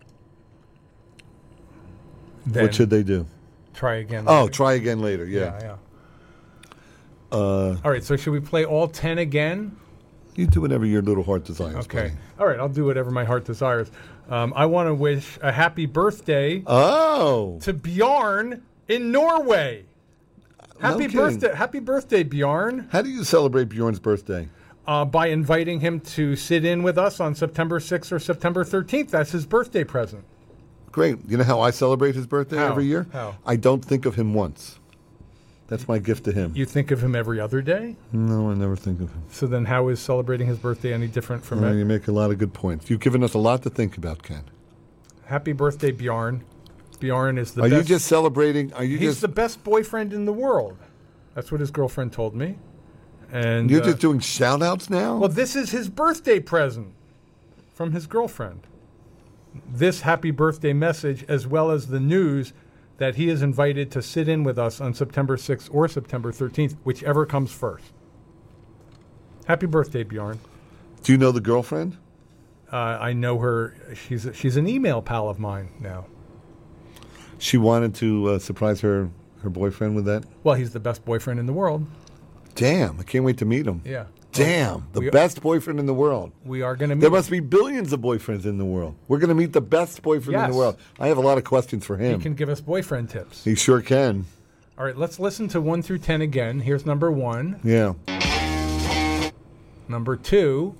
[SPEAKER 2] Then
[SPEAKER 3] what should they do?
[SPEAKER 2] Try again.
[SPEAKER 3] Oh,
[SPEAKER 2] later.
[SPEAKER 3] try again later, yeah.
[SPEAKER 2] Yeah, yeah.
[SPEAKER 3] Uh,
[SPEAKER 2] All right, so should we play all ten again?
[SPEAKER 3] You do whatever your little heart desires.
[SPEAKER 2] Okay.
[SPEAKER 3] buddy.
[SPEAKER 2] All right, I'll do whatever my heart desires. Um, I want to wish a happy birthday
[SPEAKER 3] Oh.
[SPEAKER 2] to Bjarn in Norway. Happy
[SPEAKER 3] kidding.
[SPEAKER 2] birthday, happy birthday, Bjarn!
[SPEAKER 3] How do you celebrate Bjorn's birthday?
[SPEAKER 2] Uh, by inviting him to sit in with us on September sixth or September thirteenth. That's his birthday present.
[SPEAKER 3] Great. You know how I celebrate his birthday
[SPEAKER 2] How?
[SPEAKER 3] every year?
[SPEAKER 2] How?
[SPEAKER 3] I don't think of him once. That's my gift to him.
[SPEAKER 2] You think of him every other day?
[SPEAKER 3] No, I never think of him.
[SPEAKER 2] So then how is celebrating his birthday any different from
[SPEAKER 3] Well,
[SPEAKER 2] it?
[SPEAKER 3] you make a lot of good points. You've given us a lot to think about, Ken.
[SPEAKER 2] Happy birthday, Bjarn. Bjarn is the
[SPEAKER 3] Are
[SPEAKER 2] best.
[SPEAKER 3] you just celebrating? Are you
[SPEAKER 2] He's
[SPEAKER 3] just
[SPEAKER 2] the best boyfriend in the world. That's what his girlfriend told me. And
[SPEAKER 3] You're
[SPEAKER 2] uh,
[SPEAKER 3] just doing shout outs now?
[SPEAKER 2] well, this is his birthday present from his girlfriend. This happy birthday message, as well as the news that he is invited to sit in with us on September sixth or September thirteenth, whichever comes first. Happy birthday, Bjarn.
[SPEAKER 3] Do you know the girlfriend?
[SPEAKER 2] Uh, I know her. She's she's an email pal of mine now.
[SPEAKER 3] She wanted to uh, surprise her, her boyfriend with that?
[SPEAKER 2] Well, he's the best boyfriend in the world.
[SPEAKER 3] Damn, I can't wait to meet him.
[SPEAKER 2] Yeah.
[SPEAKER 3] Damn, the
[SPEAKER 2] We-
[SPEAKER 3] best boyfriend in the world.
[SPEAKER 2] We are going to meet.
[SPEAKER 3] There must be billions of boyfriends in the world. We're going to meet the best boyfriend in
[SPEAKER 2] Yes.
[SPEAKER 3] the world. I have a lot of questions for
[SPEAKER 2] He
[SPEAKER 3] him.
[SPEAKER 2] can give us boyfriend tips.
[SPEAKER 3] He sure can.
[SPEAKER 2] All right, let's listen to one through ten again. Here's number one.
[SPEAKER 3] Yeah.
[SPEAKER 2] Number two.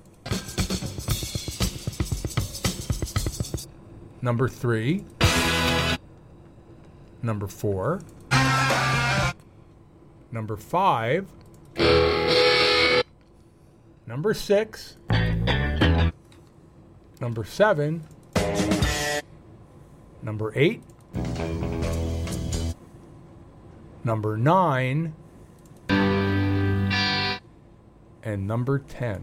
[SPEAKER 2] Number three. Number four. Number five. Number six. Number seven. Number eight. number nine, and number ten.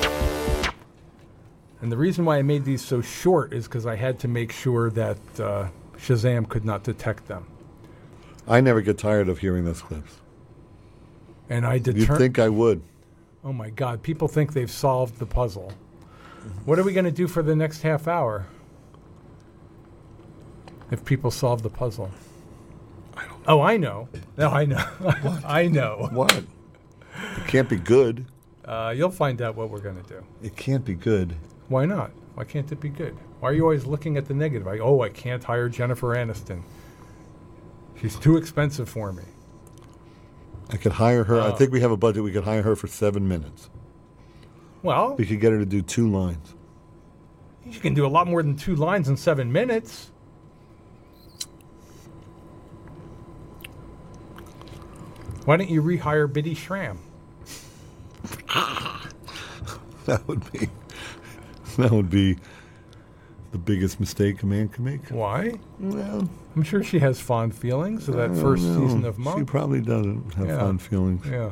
[SPEAKER 2] And the reason why I made these so short is because I had to make sure that uh, Shazam could not detect them.
[SPEAKER 3] I never get tired of hearing those clips.
[SPEAKER 2] And I
[SPEAKER 3] You'd
[SPEAKER 2] determined...
[SPEAKER 3] think I would.
[SPEAKER 2] Oh, my God. People think they've solved the puzzle. What are we going to do for the next half hour if people solve the puzzle?
[SPEAKER 3] I don't
[SPEAKER 2] Oh, I know. No, I know. I know.
[SPEAKER 3] What? It can't be good.
[SPEAKER 2] Uh, you'll find out what we're going to do.
[SPEAKER 3] It can't be good.
[SPEAKER 2] Why not? Why can't it be good? Why are you always looking at the negative? Like, oh, I can't hire Jennifer Aniston. She's too expensive for me.
[SPEAKER 3] I could hire her. I
[SPEAKER 2] Oh.
[SPEAKER 3] think we have a budget. We could hire her for seven minutes.
[SPEAKER 2] Well,
[SPEAKER 3] We could get her to do two lines.
[SPEAKER 2] you can do a lot more than two lines in seven minutes. Why don't you rehire Biddy Schramm?
[SPEAKER 3] That would be that would be the biggest mistake a man can make.
[SPEAKER 2] Why?
[SPEAKER 3] Well,
[SPEAKER 2] I'm sure she has fond feelings of that
[SPEAKER 3] I don't
[SPEAKER 2] first
[SPEAKER 3] know.
[SPEAKER 2] season of
[SPEAKER 3] She
[SPEAKER 2] Monk.
[SPEAKER 3] probably doesn't have
[SPEAKER 2] Yeah.
[SPEAKER 3] fond feelings.
[SPEAKER 2] Yeah.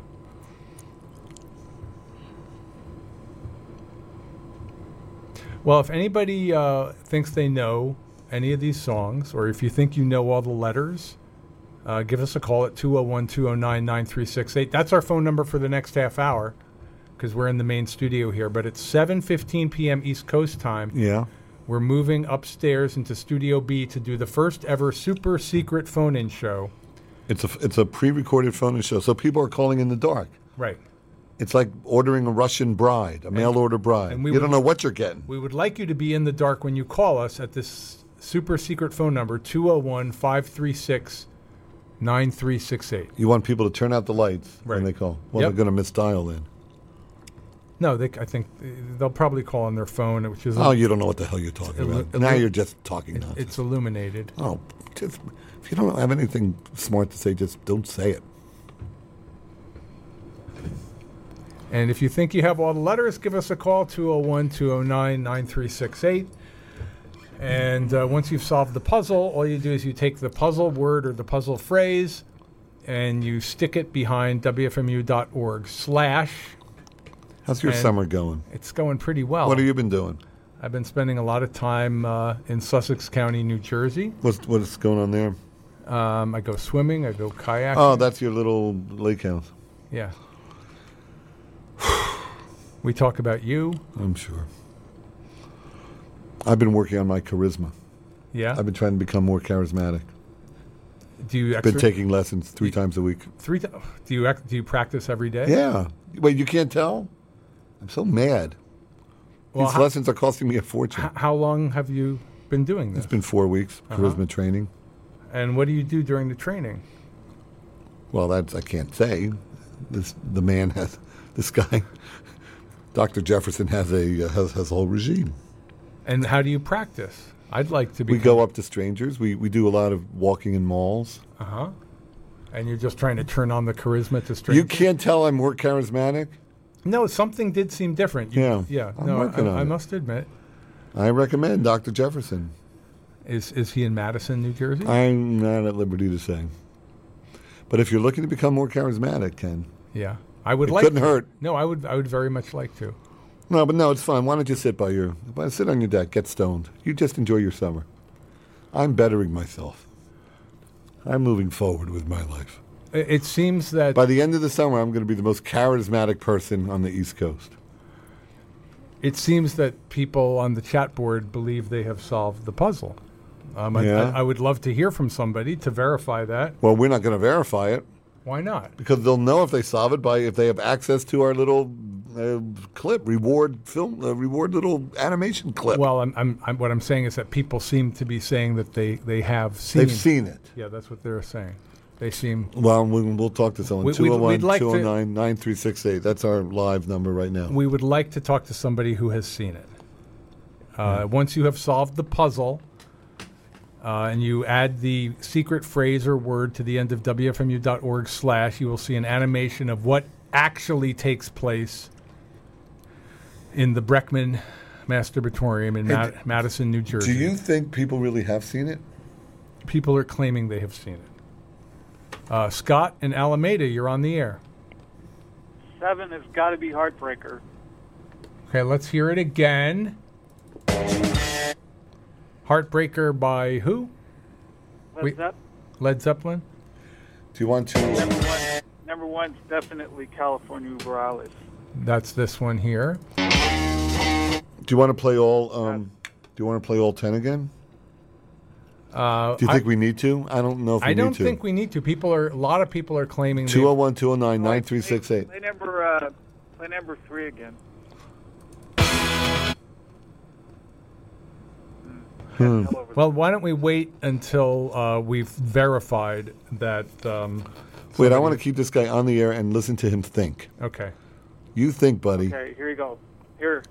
[SPEAKER 2] Well, if anybody uh, thinks they know any of these songs, or if you think you know all the letters, uh, give us a call at two oh one, two oh nine, nine three six eight. That's our phone number for the next half hour, because we're in the main studio here. But it's seven fifteen p.m. East Coast time.
[SPEAKER 3] Yeah.
[SPEAKER 2] We're moving upstairs into Studio B to do the first ever super secret phone-in show.
[SPEAKER 3] It's a it's a pre-recorded phone show, so people are calling in the dark.
[SPEAKER 2] Right.
[SPEAKER 3] It's like ordering a Russian bride, a mail-order bride.
[SPEAKER 2] and we
[SPEAKER 3] You don't
[SPEAKER 2] would-
[SPEAKER 3] know what you're getting.
[SPEAKER 2] We would like you to be in the dark when you call us at this super secret phone number, two oh one, five three six, nine three six eight.
[SPEAKER 3] You want people to turn out the lights when
[SPEAKER 2] Right.
[SPEAKER 3] they call. Well,
[SPEAKER 2] Yep.
[SPEAKER 3] they're going to misdial then.
[SPEAKER 2] No, they, I think uh, they'll probably call on their phone, which is...
[SPEAKER 3] Oh, you don't know what the hell you're talking
[SPEAKER 2] Illu-
[SPEAKER 3] about. Now
[SPEAKER 2] illu-
[SPEAKER 3] you're just talking nonsense.
[SPEAKER 2] It's illuminated.
[SPEAKER 3] Oh, just, if you don't have anything smart to say, just don't say it.
[SPEAKER 2] And if you think you have all the letters, give us a call, two oh one, two oh nine, nine three six eight. And uh, once you've solved the puzzle, all you do is you take the puzzle word or the puzzle phrase and you stick it behind W F M U dot org slash.
[SPEAKER 3] How's your
[SPEAKER 2] And
[SPEAKER 3] summer going?
[SPEAKER 2] It's going pretty well.
[SPEAKER 3] What have you been doing?
[SPEAKER 2] I've been spending a lot of time uh, in Sussex County, New Jersey.
[SPEAKER 3] What's what's going on there?
[SPEAKER 2] Um, I go swimming, I go kayaking.
[SPEAKER 3] Oh, that's your little lake house.
[SPEAKER 2] Yeah. We talk about you.
[SPEAKER 3] I'm sure. I've been working on my charisma.
[SPEAKER 2] Yeah.
[SPEAKER 3] I've been trying to become more charismatic.
[SPEAKER 2] Do you
[SPEAKER 3] Been
[SPEAKER 2] exer-
[SPEAKER 3] taking lessons three times a week.
[SPEAKER 2] Three. Th- do you ac- do you practice every day?
[SPEAKER 3] Yeah. Wait, you can't tell? I'm so mad.
[SPEAKER 2] Well,
[SPEAKER 3] These
[SPEAKER 2] how-
[SPEAKER 3] lessons are costing me a fortune.
[SPEAKER 2] H- how long have you been doing this?
[SPEAKER 3] It's been four weeks,
[SPEAKER 2] Uh-huh.
[SPEAKER 3] charisma training.
[SPEAKER 2] And what do you do during the training?
[SPEAKER 3] Well, that's I can't say. This the man has this guy, Doctor Jefferson has a uh, has, has a whole regime.
[SPEAKER 2] And how do you practice? I'd like to be.
[SPEAKER 3] We go up to strangers. We we do a lot of walking in malls.
[SPEAKER 2] Uh huh. And you're just trying to turn on the charisma to strangers.
[SPEAKER 3] You can't tell I'm more charismatic.
[SPEAKER 2] No, something did seem different. You-
[SPEAKER 3] Yeah,
[SPEAKER 2] Yeah.
[SPEAKER 3] I'm
[SPEAKER 2] no,
[SPEAKER 3] working
[SPEAKER 2] I,
[SPEAKER 3] on
[SPEAKER 2] I
[SPEAKER 3] it.
[SPEAKER 2] must admit.
[SPEAKER 3] I recommend Doctor Jefferson.
[SPEAKER 2] Is is he in Madison, New Jersey?
[SPEAKER 3] I'm not at liberty to say. But if you're looking to become more charismatic, Ken.
[SPEAKER 2] Yeah, I would
[SPEAKER 3] It
[SPEAKER 2] like.
[SPEAKER 3] couldn't
[SPEAKER 2] to.
[SPEAKER 3] hurt.
[SPEAKER 2] No, I would. I would very much like to.
[SPEAKER 3] No, but no, it's fine. Why don't you sit by your why- sit on your deck, get stoned. You just enjoy your summer. I'm bettering myself. I'm moving forward with my life.
[SPEAKER 2] It, it seems that
[SPEAKER 3] By the end of the summer, I'm going to be the most charismatic person on the East Coast.
[SPEAKER 2] it seems that people on the chat board believe they have solved the puzzle. Um, I,
[SPEAKER 3] Yeah.
[SPEAKER 2] I, I would love to hear from somebody to verify that.
[SPEAKER 3] Well, we're not going to verify it
[SPEAKER 2] Why not?
[SPEAKER 3] because they'll know if they solve it by if they have access to our little uh, clip reward film uh, reward little animation clip.
[SPEAKER 2] Well, I'm, I'm, I'm, what I'm saying is that people seem to be saying that they, they have seen.
[SPEAKER 3] They've seen it.
[SPEAKER 2] Yeah, that's what they're saying. They seem.
[SPEAKER 3] Well, we, we'll talk to someone.
[SPEAKER 2] We- we'd-
[SPEAKER 3] two oh one,
[SPEAKER 2] we'd like to-
[SPEAKER 3] two oh nine, nine three six eight. That's our live number right now.
[SPEAKER 2] We would like to talk to somebody who has seen it. Uh, Once you have solved the puzzle, uh, and you add the secret phrase or word to the end of W F M U dot org slash, you will see an animation of what actually takes place in the Breckman Masturbatorium in
[SPEAKER 3] Hey,
[SPEAKER 2] Ma-
[SPEAKER 3] d-
[SPEAKER 2] Madison, New Jersey.
[SPEAKER 3] Do you think people really have seen it?
[SPEAKER 2] people are claiming they have seen it. Uh, Scott in Alameda, you're on the air.
[SPEAKER 12] Seven has got to be Heartbreaker.
[SPEAKER 2] Okay, let's hear it again. Heartbreaker by who?
[SPEAKER 12] Led
[SPEAKER 2] Wait,
[SPEAKER 12] Zepp-
[SPEAKER 2] Led Zeppelin?
[SPEAKER 3] Do you want to...
[SPEAKER 12] Number one, number one's definitely California Uberalis.
[SPEAKER 2] That's this one here.
[SPEAKER 3] Do you want to play all? Um, do you want to play all ten again?
[SPEAKER 2] Uh,
[SPEAKER 3] do you think
[SPEAKER 2] I,
[SPEAKER 3] we need to? I don't know if we
[SPEAKER 2] I
[SPEAKER 3] need
[SPEAKER 2] don't
[SPEAKER 3] to.
[SPEAKER 2] think we need to. People are a lot of people are claiming
[SPEAKER 3] two oh one, two oh nine, nine three six eight.
[SPEAKER 12] Play number, uh, play number three again.
[SPEAKER 3] Hmm.
[SPEAKER 2] Well, why don't we wait until uh, we've verified that? Um,
[SPEAKER 3] Wait, I want to keep this guy on the air and listen to him think.
[SPEAKER 2] Okay.
[SPEAKER 3] You think, buddy.
[SPEAKER 12] Okay, here you go. Here.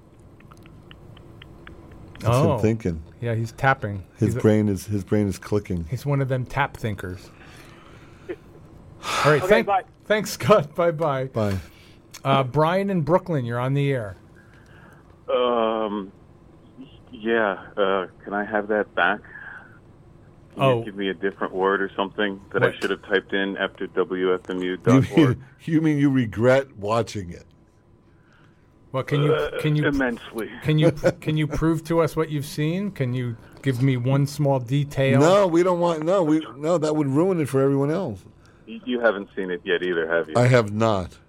[SPEAKER 3] That's
[SPEAKER 2] oh,
[SPEAKER 3] him thinking.
[SPEAKER 2] Yeah, he's tapping.
[SPEAKER 3] His
[SPEAKER 2] He's
[SPEAKER 3] brain is his brain is clicking.
[SPEAKER 2] A, he's one of them tap thinkers. All right,
[SPEAKER 12] Okay,
[SPEAKER 2] thank,
[SPEAKER 12] bye.
[SPEAKER 2] thanks, Scott. Bye bye.
[SPEAKER 3] Bye.
[SPEAKER 2] Uh, Brian in Brooklyn, you're on the air.
[SPEAKER 13] Um, yeah. Uh, can I have that back? Can
[SPEAKER 2] Oh.
[SPEAKER 13] you give me a different word or something that
[SPEAKER 2] What?
[SPEAKER 13] I should have typed in after W F M U
[SPEAKER 3] You
[SPEAKER 13] dot org?
[SPEAKER 3] mean, you mean you regret watching it?
[SPEAKER 2] Well, can you
[SPEAKER 13] Uh,
[SPEAKER 2] can you
[SPEAKER 13] immensely.
[SPEAKER 2] can you can you prove to us what you've seen? Can you give me one small detail?
[SPEAKER 3] No, we don't want. No, we no. That would ruin it for everyone else.
[SPEAKER 13] You you haven't seen it yet either, have you?
[SPEAKER 3] I have not.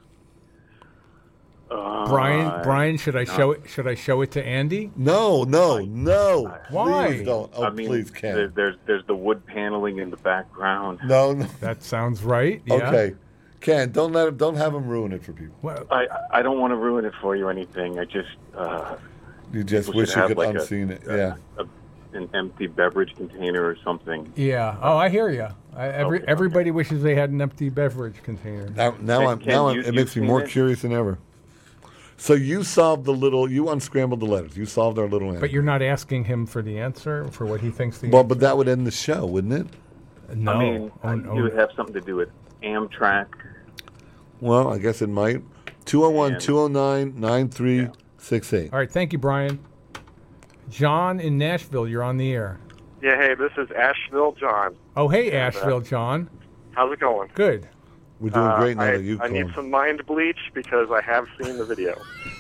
[SPEAKER 13] Uh,
[SPEAKER 2] Brian, Brian, should I
[SPEAKER 13] no.
[SPEAKER 2] show it? Should I show it to Andy?
[SPEAKER 3] No, no, no.
[SPEAKER 2] Why?
[SPEAKER 3] Please don't. Oh,
[SPEAKER 13] I mean,
[SPEAKER 3] please, Ken.
[SPEAKER 13] there, there's there's the wood paneling in the background.
[SPEAKER 3] No, no.
[SPEAKER 2] That sounds right. Yeah.
[SPEAKER 3] Okay, Ken, don't let him. Don't have him ruin it for people.
[SPEAKER 2] Well,
[SPEAKER 13] I I don't want to ruin it for you or anything. I just uh,
[SPEAKER 3] You just
[SPEAKER 13] people
[SPEAKER 3] wish
[SPEAKER 13] should
[SPEAKER 3] you
[SPEAKER 13] have
[SPEAKER 3] could
[SPEAKER 13] like a-
[SPEAKER 3] unseen it.
[SPEAKER 13] a-
[SPEAKER 3] Yeah.
[SPEAKER 13] a- an empty beverage container or something.
[SPEAKER 2] yeah. Oh, I hear you. I, every
[SPEAKER 13] Okay,
[SPEAKER 2] everybody wishes they had an empty beverage container.
[SPEAKER 3] Now, now
[SPEAKER 13] Ken,
[SPEAKER 3] I'm.
[SPEAKER 13] Ken,
[SPEAKER 3] Now I'm,
[SPEAKER 13] you-
[SPEAKER 3] it makes
[SPEAKER 13] you've
[SPEAKER 3] me more
[SPEAKER 13] seen it?
[SPEAKER 3] curious than ever. So you solved the little. You unscrambled the letters. You solved our little answer.
[SPEAKER 2] But you're not asking him for the answer, for what he thinks the
[SPEAKER 3] Well,
[SPEAKER 2] answer.
[SPEAKER 3] but that would end the show, wouldn't it?
[SPEAKER 2] No.
[SPEAKER 13] I mean,
[SPEAKER 2] Oh, no.
[SPEAKER 13] it would have something to do with Amtrak.
[SPEAKER 3] Well, I guess it might. two oh one,
[SPEAKER 13] And-
[SPEAKER 3] two oh nine, nine three six eight.
[SPEAKER 2] All right. Thank you, Brian. John in Nashville, you're on the air.
[SPEAKER 14] Yeah, hey, this is Asheville John.
[SPEAKER 2] Oh, hey,
[SPEAKER 14] And, uh,
[SPEAKER 2] Asheville, John.
[SPEAKER 14] How's it going?
[SPEAKER 2] Good.
[SPEAKER 3] We're doing
[SPEAKER 14] Uh,
[SPEAKER 3] great now
[SPEAKER 14] I,
[SPEAKER 3] that you
[SPEAKER 14] I need
[SPEAKER 3] called.
[SPEAKER 14] some mind bleach because I have seen the video.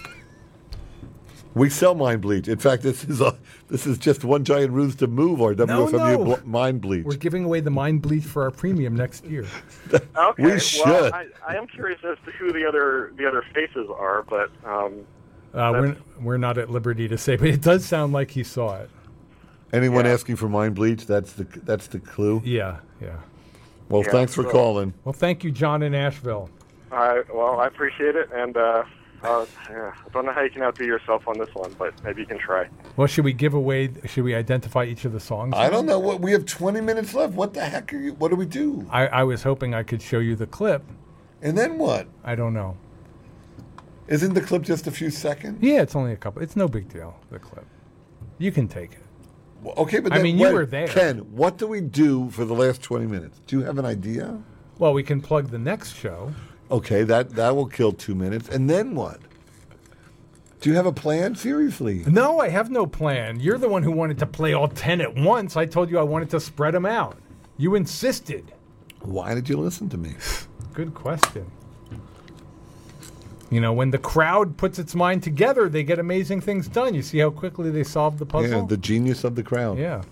[SPEAKER 3] We sell mind bleach. In fact, this is a this is just one giant ruse to move our W F M U
[SPEAKER 2] no.
[SPEAKER 3] bl- mind bleach.
[SPEAKER 2] We're giving away the mind bleach for our premium next year.
[SPEAKER 14] Okay,
[SPEAKER 3] We
[SPEAKER 14] well,
[SPEAKER 3] should.
[SPEAKER 14] I, I am curious as to who the other the other faces are, but um,
[SPEAKER 2] Uh, we're, we're not at liberty to say, but it does sound like he saw it.
[SPEAKER 3] Anyone asking for mind bleach? That's the that's the clue.
[SPEAKER 2] Yeah, yeah.
[SPEAKER 3] Well,
[SPEAKER 14] Yeah,
[SPEAKER 3] thanks for
[SPEAKER 14] so-
[SPEAKER 3] calling.
[SPEAKER 2] Well, thank you, John in Asheville.
[SPEAKER 14] I well, I appreciate it, and uh, uh, yeah, I don't know how you can outdo yourself on this one, but maybe you can try.
[SPEAKER 2] Well, should we give away, should we identify each of the songs?
[SPEAKER 3] I don't know what we have. Twenty minutes left. What the heck are you? What do we do?
[SPEAKER 2] I, I was hoping I could show you the clip.
[SPEAKER 3] And then what?
[SPEAKER 2] I don't know.
[SPEAKER 3] Isn't the clip just a few seconds?
[SPEAKER 2] Yeah, it's only a couple. It's no big deal, the clip. You can take it.
[SPEAKER 3] Well, okay, but
[SPEAKER 2] I
[SPEAKER 3] then
[SPEAKER 2] mean, you
[SPEAKER 3] what-
[SPEAKER 2] were there.
[SPEAKER 3] Ken, what do we do for the last twenty minutes? Do you have an idea?
[SPEAKER 2] Well, we can plug the next show.
[SPEAKER 3] Okay, that that will kill two minutes. And then what? Do you have a plan? Seriously?
[SPEAKER 2] No, I have no plan. You're the one who wanted to play all ten at once. I told you I wanted to spread them out. You insisted.
[SPEAKER 3] Why did you listen to me?
[SPEAKER 2] Good question. You know, when the crowd puts its mind together, they get amazing things done. You see how quickly they solve the puzzle?
[SPEAKER 3] Yeah, the genius of the crowd.
[SPEAKER 2] Yeah.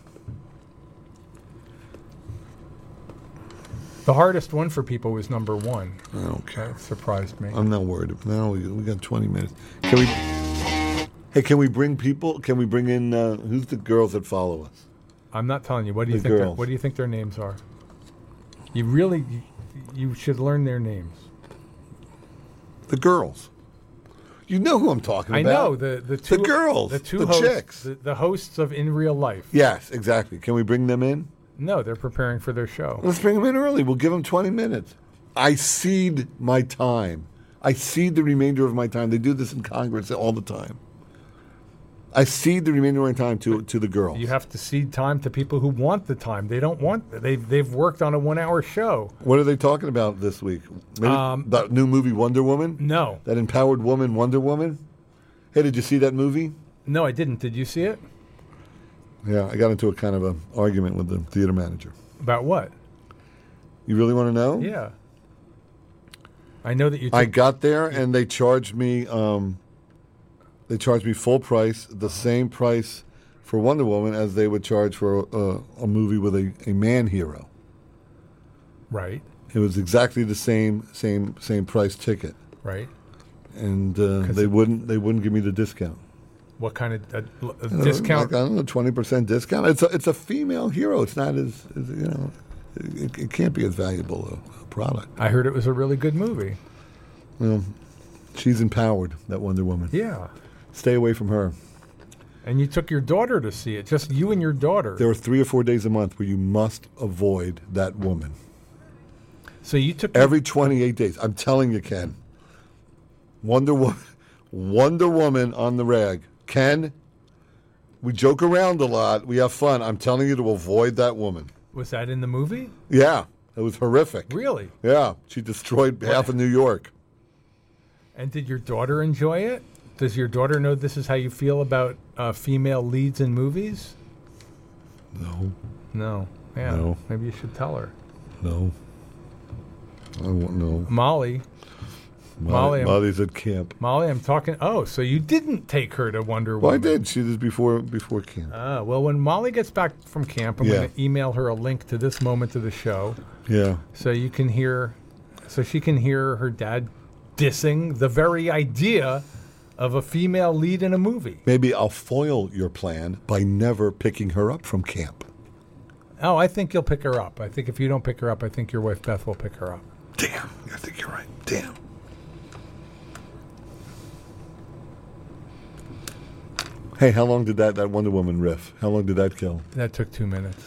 [SPEAKER 2] The hardest one for people was number one.
[SPEAKER 3] Okay.
[SPEAKER 2] That surprised me.
[SPEAKER 3] I'm not worried. Now we, we got twenty minutes. Can we? Hey, can we bring people? Can we bring in? Uh, who's the girls that follow us?
[SPEAKER 2] I'm not telling you. What do you
[SPEAKER 3] The
[SPEAKER 2] think? their-
[SPEAKER 3] girls.
[SPEAKER 2] What do you think their names are? You really, you, you should learn their names.
[SPEAKER 3] The girls. You know who I'm talking
[SPEAKER 2] I
[SPEAKER 3] about.
[SPEAKER 2] know the the two
[SPEAKER 3] the girls,
[SPEAKER 2] the two
[SPEAKER 3] the
[SPEAKER 2] hosts,
[SPEAKER 3] chicks.
[SPEAKER 2] the, the hosts of In Real Life.
[SPEAKER 3] Yes, exactly. Can we bring them in?
[SPEAKER 2] No, they're preparing for their show.
[SPEAKER 3] Let's bring them in early. We'll give them twenty minutes. I cede my time. I cede the remainder of my time. They do this in Congress all the time. I cede the remainder of my time to to the girls.
[SPEAKER 2] You have to cede time to people who want the time. They don't want. They've they've worked on a one-hour show.
[SPEAKER 3] What are they talking about this week? Maybe
[SPEAKER 2] Um,
[SPEAKER 3] the new movie Wonder Woman?
[SPEAKER 2] No.
[SPEAKER 3] That empowered woman, Wonder Woman? Hey, did you see that movie?
[SPEAKER 2] No, I didn't. Did you see it?
[SPEAKER 3] Yeah, I got into a kind of an argument with the theater manager.
[SPEAKER 2] About what?
[SPEAKER 3] You really want to know?
[SPEAKER 2] Yeah. I know that you.
[SPEAKER 3] I
[SPEAKER 2] took-
[SPEAKER 3] got there and they charged me. Um, they charged me full price, the same price for Wonder Woman as they would charge for a, a movie with a, a man hero.
[SPEAKER 2] Right.
[SPEAKER 3] It was exactly the same same same price ticket.
[SPEAKER 2] Right.
[SPEAKER 3] And uh, they wouldn't they wouldn't give me the discount.
[SPEAKER 2] What kind of uh, l- uh,
[SPEAKER 3] You know,
[SPEAKER 2] discount?
[SPEAKER 3] Like, I don't know, twenty percent discount. It's a, it's a female hero. It's not as, as you know, it, it can't be as valuable a, a product.
[SPEAKER 2] I heard it was a really good movie.
[SPEAKER 3] Well, she's empowered, that Wonder Woman.
[SPEAKER 2] Yeah.
[SPEAKER 3] Stay away from her.
[SPEAKER 2] And you took your daughter to see it, just you and your daughter.
[SPEAKER 3] There are three or four days a month where you must avoid that woman.
[SPEAKER 2] So you took
[SPEAKER 3] every twenty-eight days. I'm telling you, Ken. Wonder Woman, Wonder Woman on the rag. Ken, we joke around a lot. We have fun. I'm telling you to avoid that woman.
[SPEAKER 2] Was that in the movie?
[SPEAKER 3] Yeah, it was horrific.
[SPEAKER 2] Really?
[SPEAKER 3] Yeah, she destroyed half of New York.
[SPEAKER 2] And did your daughter enjoy it? Does your daughter know this is how you feel about uh, female leads in movies?
[SPEAKER 3] No.
[SPEAKER 2] No. Yeah.
[SPEAKER 3] No.
[SPEAKER 2] Maybe you should tell her.
[SPEAKER 3] No. I won't know.
[SPEAKER 2] Molly.
[SPEAKER 3] Molly,
[SPEAKER 2] Molly, I'm-
[SPEAKER 3] Molly's at camp.
[SPEAKER 2] Molly, I'm talking. Oh, so you didn't take her to Wonder
[SPEAKER 3] Well, I
[SPEAKER 2] Woman?
[SPEAKER 3] did. She did before before camp.
[SPEAKER 2] Ah, well, when Molly gets back from camp, I'm
[SPEAKER 3] Yeah.
[SPEAKER 2] going to email her a link to this moment of the show.
[SPEAKER 3] Yeah.
[SPEAKER 2] So you can hear, so she can hear her dad dissing the very idea of a female lead in a movie.
[SPEAKER 3] Maybe I'll foil your plan by never picking her up from camp.
[SPEAKER 2] Oh, I think you'll pick her up. I think if you don't pick her up, I think your wife Beth will pick her up.
[SPEAKER 3] Damn, I think you're right. Damn. Hey, how long did that, that Wonder Woman riff, how long did that kill?
[SPEAKER 2] That took two minutes.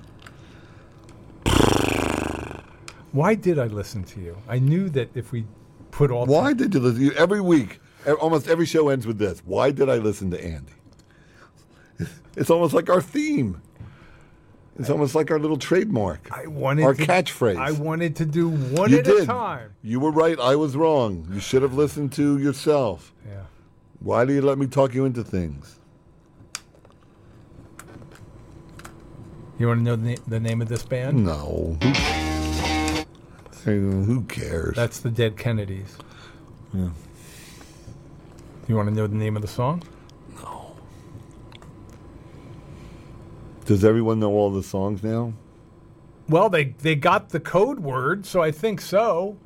[SPEAKER 2] Why did I listen to you? I knew that if we put all...
[SPEAKER 3] Why did you listen? You, every week, e- almost every show ends with this. Why did I listen to Andy? It's almost like our theme. It's almost like our little trademark.
[SPEAKER 2] I wanted
[SPEAKER 3] our
[SPEAKER 2] to-
[SPEAKER 3] catchphrase.
[SPEAKER 2] I wanted to do one
[SPEAKER 3] you
[SPEAKER 2] at
[SPEAKER 3] did.
[SPEAKER 2] a time.
[SPEAKER 3] You were right. I was wrong. You should have listened to yourself.
[SPEAKER 2] Yeah.
[SPEAKER 3] Why do you let me talk you into things?
[SPEAKER 2] You want to know the, na- the name of this band?
[SPEAKER 3] No. Who, Hey, who cares?
[SPEAKER 2] That's the Dead Kennedys.
[SPEAKER 3] Yeah.
[SPEAKER 2] You want to know the name of the song?
[SPEAKER 3] Does everyone know all the songs now?
[SPEAKER 2] Well, they, they got the code word, so I think so.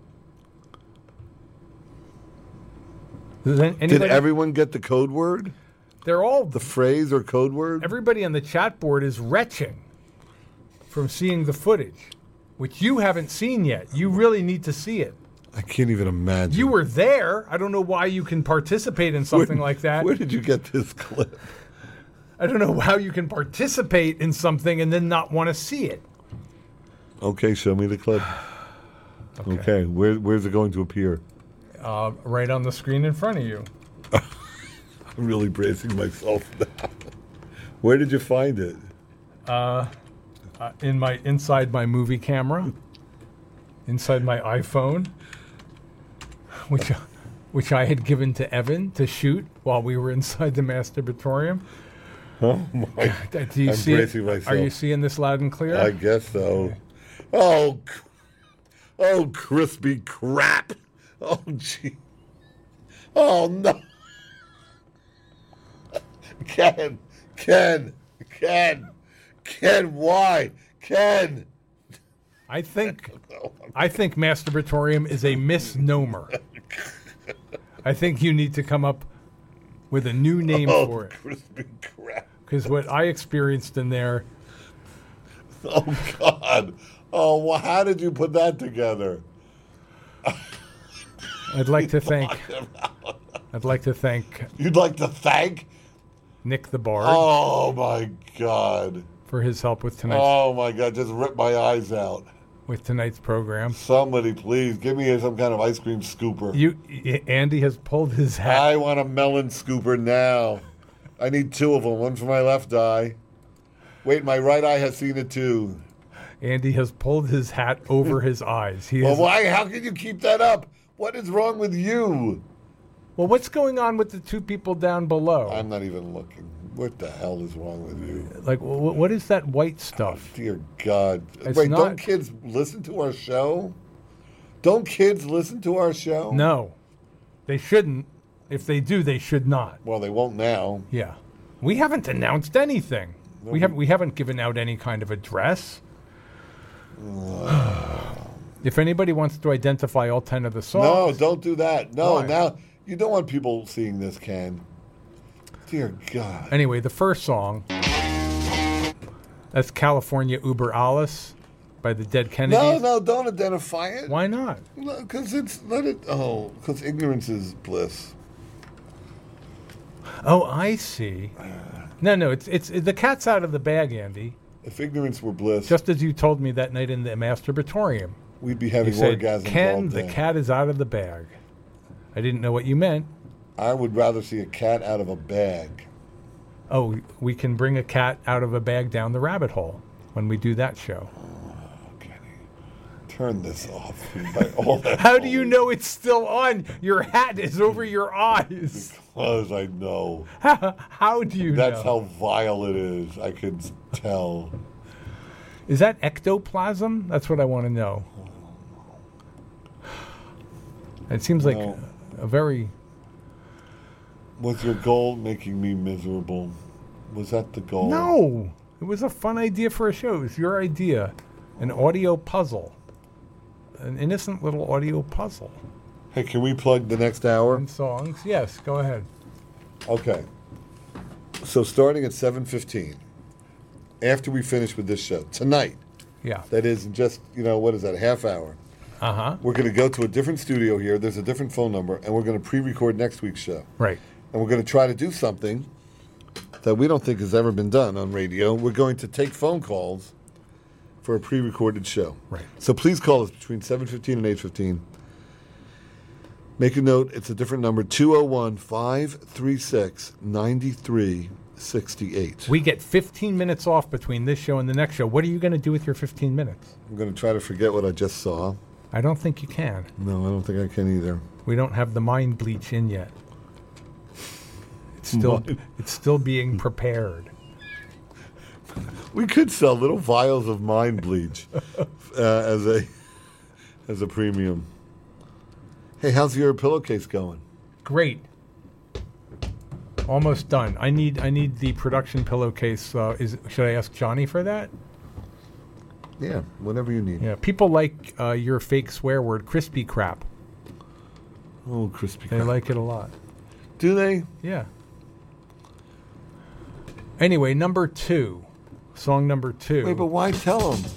[SPEAKER 2] Does an-
[SPEAKER 3] Did
[SPEAKER 2] anybody-
[SPEAKER 3] everyone get the code word?
[SPEAKER 2] They're all...
[SPEAKER 3] The phrase or code word?
[SPEAKER 2] Everybody on the chat board is retching from seeing the footage, which you haven't seen yet. You really need to see it.
[SPEAKER 3] I can't even imagine.
[SPEAKER 2] You were there. I don't know why you can participate in something
[SPEAKER 3] Where-
[SPEAKER 2] like that.
[SPEAKER 3] Where did you get this clip?
[SPEAKER 2] I don't know how you can participate in something and then not want to see it.
[SPEAKER 3] Okay, show me the clip.
[SPEAKER 2] Okay.
[SPEAKER 3] Okay, where, where's it going to appear?
[SPEAKER 2] Uh, right on the screen in front of you.
[SPEAKER 3] I'm really bracing myself now. Where did you find it?
[SPEAKER 2] Uh, uh, in my inside my movie camera, inside my iPhone, which which I had given to Evan to shoot while we were inside the masturbatorium.
[SPEAKER 3] Oh my!
[SPEAKER 2] Do you
[SPEAKER 3] I'm
[SPEAKER 2] see it?
[SPEAKER 3] bracing myself.
[SPEAKER 2] Are you seeing this loud and clear?
[SPEAKER 3] I guess so. Oh, c- oh, crispy crap! Oh, gee. Oh no! Ken, Ken, Ken, Ken, why, Ken?
[SPEAKER 2] I think I think masturbatorium is a misnomer. I think you need to come up with a new name
[SPEAKER 3] Oh,
[SPEAKER 2] for it.
[SPEAKER 3] crispy crap!
[SPEAKER 2] Because what I experienced in there,
[SPEAKER 3] Oh God! Oh, well, how did you put that together?
[SPEAKER 2] I'd like to thank. I'd like to thank
[SPEAKER 3] You'd like to thank?
[SPEAKER 2] Nick the Bard
[SPEAKER 3] Oh my God!
[SPEAKER 2] for his help with tonight's
[SPEAKER 3] Oh my God! Just ripped my eyes out.
[SPEAKER 2] with tonight's program.
[SPEAKER 3] Somebody, please give me some kind of ice cream scooper.
[SPEAKER 2] You, y- Andy has pulled his hat.
[SPEAKER 3] I want a melon scooper now. I need two of them. One for my left eye. Wait, my right eye has seen it too.
[SPEAKER 2] Andy has pulled his hat over his eyes. He
[SPEAKER 3] Well,
[SPEAKER 2] is,
[SPEAKER 3] why? How can you keep that up? What is wrong with you?
[SPEAKER 2] Well, what's going on with the two people down below?
[SPEAKER 3] I'm not even looking. What the hell is wrong with you?
[SPEAKER 2] Like, wh- what is that white stuff?
[SPEAKER 3] Dear God.
[SPEAKER 2] It's
[SPEAKER 3] Wait,
[SPEAKER 2] not-
[SPEAKER 3] don't kids listen to our show? Don't kids listen to our show?
[SPEAKER 2] No, they shouldn't. If they do, they should not.
[SPEAKER 3] Well, they won't now.
[SPEAKER 2] Yeah, we haven't announced anything.
[SPEAKER 3] No,
[SPEAKER 2] we have we haven't given out any kind of address. If anybody wants to identify all ten of the songs,
[SPEAKER 3] No, don't do that. No,
[SPEAKER 2] Why?
[SPEAKER 3] now you don't want people seeing this, Ken. Dear God.
[SPEAKER 2] Anyway, the first song, that's California Uber Alles by the Dead Kennedys.
[SPEAKER 3] No, no, don't identify it.
[SPEAKER 2] Why not?
[SPEAKER 3] Because it's let it. Oh, because ignorance is bliss.
[SPEAKER 2] Oh, I see. No, no, it's it's the cat's out of the bag, Andy.
[SPEAKER 3] If ignorance were bliss,
[SPEAKER 2] Just as you told me that night in the masturbatorium,
[SPEAKER 3] we'd be having
[SPEAKER 2] you said,
[SPEAKER 3] orgasms
[SPEAKER 2] Ken,
[SPEAKER 3] all
[SPEAKER 2] the
[SPEAKER 3] day.
[SPEAKER 2] cat is out of the bag. I didn't know what you meant.
[SPEAKER 3] I would rather see a cat out of a bag.
[SPEAKER 2] Oh, we can bring a cat out of a bag down the rabbit hole when we do that show.
[SPEAKER 3] Turn this off. By all that
[SPEAKER 2] How do you know it's still on? Your hat is over your eyes.
[SPEAKER 3] Because I know.
[SPEAKER 2] How, how do you
[SPEAKER 3] That's
[SPEAKER 2] know?
[SPEAKER 3] how vile it is. I can tell.
[SPEAKER 2] Is that ectoplasm? That's what I want to know. It seems like
[SPEAKER 3] No.
[SPEAKER 2] a very...
[SPEAKER 3] Was your goal making me miserable? Was that the goal?
[SPEAKER 2] No! It was a fun idea for a show. It was your idea. An audio puzzle. An innocent little audio puzzle.
[SPEAKER 3] Hey, can we plug the next hour?
[SPEAKER 2] And songs? Yes, go ahead.
[SPEAKER 3] Okay. So starting at seven fifteen, after we finish with this show, tonight,
[SPEAKER 2] Yeah.
[SPEAKER 3] that is in just, you know, what is that, a half hour,
[SPEAKER 2] Uh-huh.
[SPEAKER 3] we're going to go to a different studio here. There's a different phone number, and we're going to pre-record next week's show.
[SPEAKER 2] Right.
[SPEAKER 3] And we're going to try to do something that we don't think has ever been done on radio. We're going to take phone calls for a pre-recorded show.
[SPEAKER 2] Right.
[SPEAKER 3] So please call us between seven fifteen and eight fifteen. Make a note. It's a different number, two oh one, five three six, nine three six eight.
[SPEAKER 2] We get fifteen minutes off between this show and the next show. What are you going to do with your fifteen minutes?
[SPEAKER 3] I'm going to try to forget what I just saw.
[SPEAKER 2] I don't think you can.
[SPEAKER 3] No, I don't think I can either.
[SPEAKER 2] We don't have the mind bleach in yet. It's still
[SPEAKER 3] Mind-
[SPEAKER 2] it's still being prepared.
[SPEAKER 3] We could sell little vials of mind bleach uh, as a as a premium. Hey, how's your pillowcase going?
[SPEAKER 2] Great. Almost done. I need I need the production pillowcase. Uh, is should I ask Johnny for that?
[SPEAKER 3] Yeah, whatever you need.
[SPEAKER 2] Yeah. People like uh, your fake swear word, crispy crap.
[SPEAKER 3] Oh, crispy
[SPEAKER 2] They
[SPEAKER 3] crap.
[SPEAKER 2] like it a lot.
[SPEAKER 3] Do they?
[SPEAKER 2] Yeah. Anyway, number two, song number two.
[SPEAKER 3] Wait, but why tell them?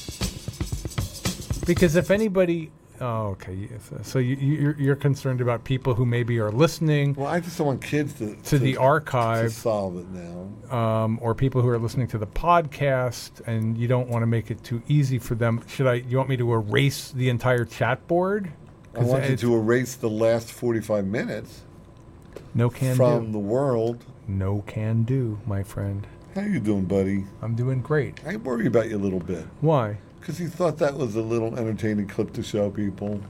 [SPEAKER 2] Because if anybody, oh, okay, yes, so you, you're, you're concerned about people who maybe are listening.
[SPEAKER 3] Well, I just don't want kids to
[SPEAKER 2] to the archive,
[SPEAKER 3] to solve it now,
[SPEAKER 2] um, or people who are listening to the podcast, and you don't want to make it too easy for them. Should I? You want me to erase the entire chat board?
[SPEAKER 3] I want you
[SPEAKER 2] it's-
[SPEAKER 3] to erase the last forty-five minutes
[SPEAKER 2] No can
[SPEAKER 3] from
[SPEAKER 2] do.
[SPEAKER 3] the world.
[SPEAKER 2] No can do, my friend.
[SPEAKER 3] How you doing, buddy?
[SPEAKER 2] I'm doing great.
[SPEAKER 3] I worry about you a little bit.
[SPEAKER 2] Why?
[SPEAKER 3] Because you thought that was a little entertaining clip to show people.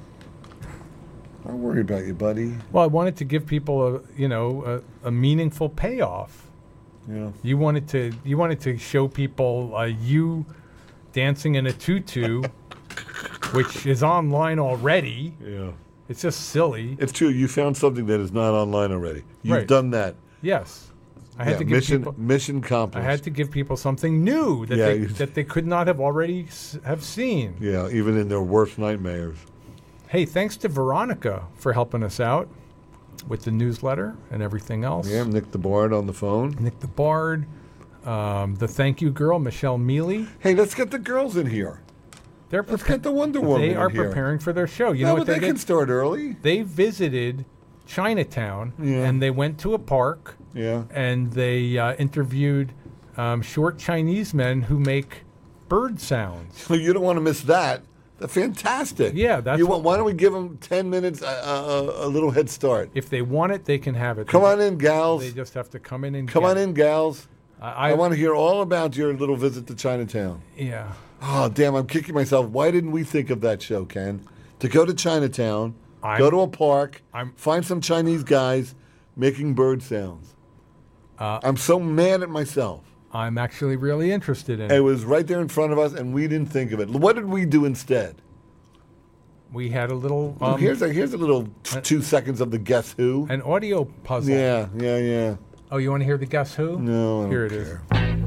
[SPEAKER 3] I worry about you, buddy.
[SPEAKER 2] Well, I wanted to give people a you know a, a meaningful payoff.
[SPEAKER 3] Yeah.
[SPEAKER 2] You wanted to you wanted to show people uh, you dancing in a tutu, which is online already.
[SPEAKER 3] Yeah.
[SPEAKER 2] It's just silly.
[SPEAKER 3] It's true. You found something that is not online already. You've
[SPEAKER 2] Right.
[SPEAKER 3] done that.
[SPEAKER 2] Yes. I had
[SPEAKER 3] Yeah,
[SPEAKER 2] to give
[SPEAKER 3] mission
[SPEAKER 2] people,
[SPEAKER 3] mission accomplished.
[SPEAKER 2] I had to give people something new that
[SPEAKER 3] Yeah,
[SPEAKER 2] they
[SPEAKER 3] you-
[SPEAKER 2] that they could not have already s- have seen.
[SPEAKER 3] Yeah, even in their worst nightmares.
[SPEAKER 2] Hey, thanks to Veronica for helping us out with the newsletter and everything else.
[SPEAKER 3] Yeah, Nick the Bard on the phone.
[SPEAKER 2] Nick the Bard, um, the thank you girl, Michelle Mealy.
[SPEAKER 3] Hey, let's get the girls in here.
[SPEAKER 2] They're
[SPEAKER 3] Let's
[SPEAKER 2] prepa-
[SPEAKER 3] get the Wonder Woman
[SPEAKER 2] They
[SPEAKER 3] in
[SPEAKER 2] are
[SPEAKER 3] here.
[SPEAKER 2] preparing for their show. You
[SPEAKER 3] No,
[SPEAKER 2] know
[SPEAKER 3] but
[SPEAKER 2] what
[SPEAKER 3] they,
[SPEAKER 2] they,
[SPEAKER 3] can
[SPEAKER 2] did?
[SPEAKER 3] start early.
[SPEAKER 2] They visited Chinatown
[SPEAKER 3] Yeah.
[SPEAKER 2] and they went to a park.
[SPEAKER 3] Yeah.
[SPEAKER 2] And they uh, interviewed um, short Chinese men who make bird sounds.
[SPEAKER 3] So you don't want to miss that. That's fantastic.
[SPEAKER 2] Yeah, that's
[SPEAKER 3] You
[SPEAKER 2] what-
[SPEAKER 3] want, why don't we give them ten minutes, uh, uh, a little head start?
[SPEAKER 2] If they want it, they can have it.
[SPEAKER 3] Come
[SPEAKER 2] They-
[SPEAKER 3] on in, gals.
[SPEAKER 2] They just have to come in and
[SPEAKER 3] Come
[SPEAKER 2] get
[SPEAKER 3] on
[SPEAKER 2] it.
[SPEAKER 3] in, gals.
[SPEAKER 2] I,
[SPEAKER 3] I, want to hear all about your little visit to Chinatown.
[SPEAKER 2] Yeah.
[SPEAKER 3] Oh, damn, I'm kicking myself. Why didn't we think of that show, Ken? To go to Chinatown
[SPEAKER 2] I'm-
[SPEAKER 3] Go to a park.
[SPEAKER 2] I'm-
[SPEAKER 3] find some Chinese guys making bird sounds.
[SPEAKER 2] Uh,
[SPEAKER 3] I'm so mad at myself.
[SPEAKER 2] I'm actually really interested in
[SPEAKER 3] It
[SPEAKER 2] it.
[SPEAKER 3] was right there in front of us, and we didn't think of it. What did we do instead?
[SPEAKER 2] We had a little.
[SPEAKER 3] Oh,
[SPEAKER 2] Um,
[SPEAKER 3] here's a here's a little t- two seconds of the Guess Who.
[SPEAKER 2] An audio puzzle.
[SPEAKER 3] Yeah, yeah, yeah.
[SPEAKER 2] Oh, you want to hear the Guess Who?
[SPEAKER 3] No, I don't
[SPEAKER 2] Here it is.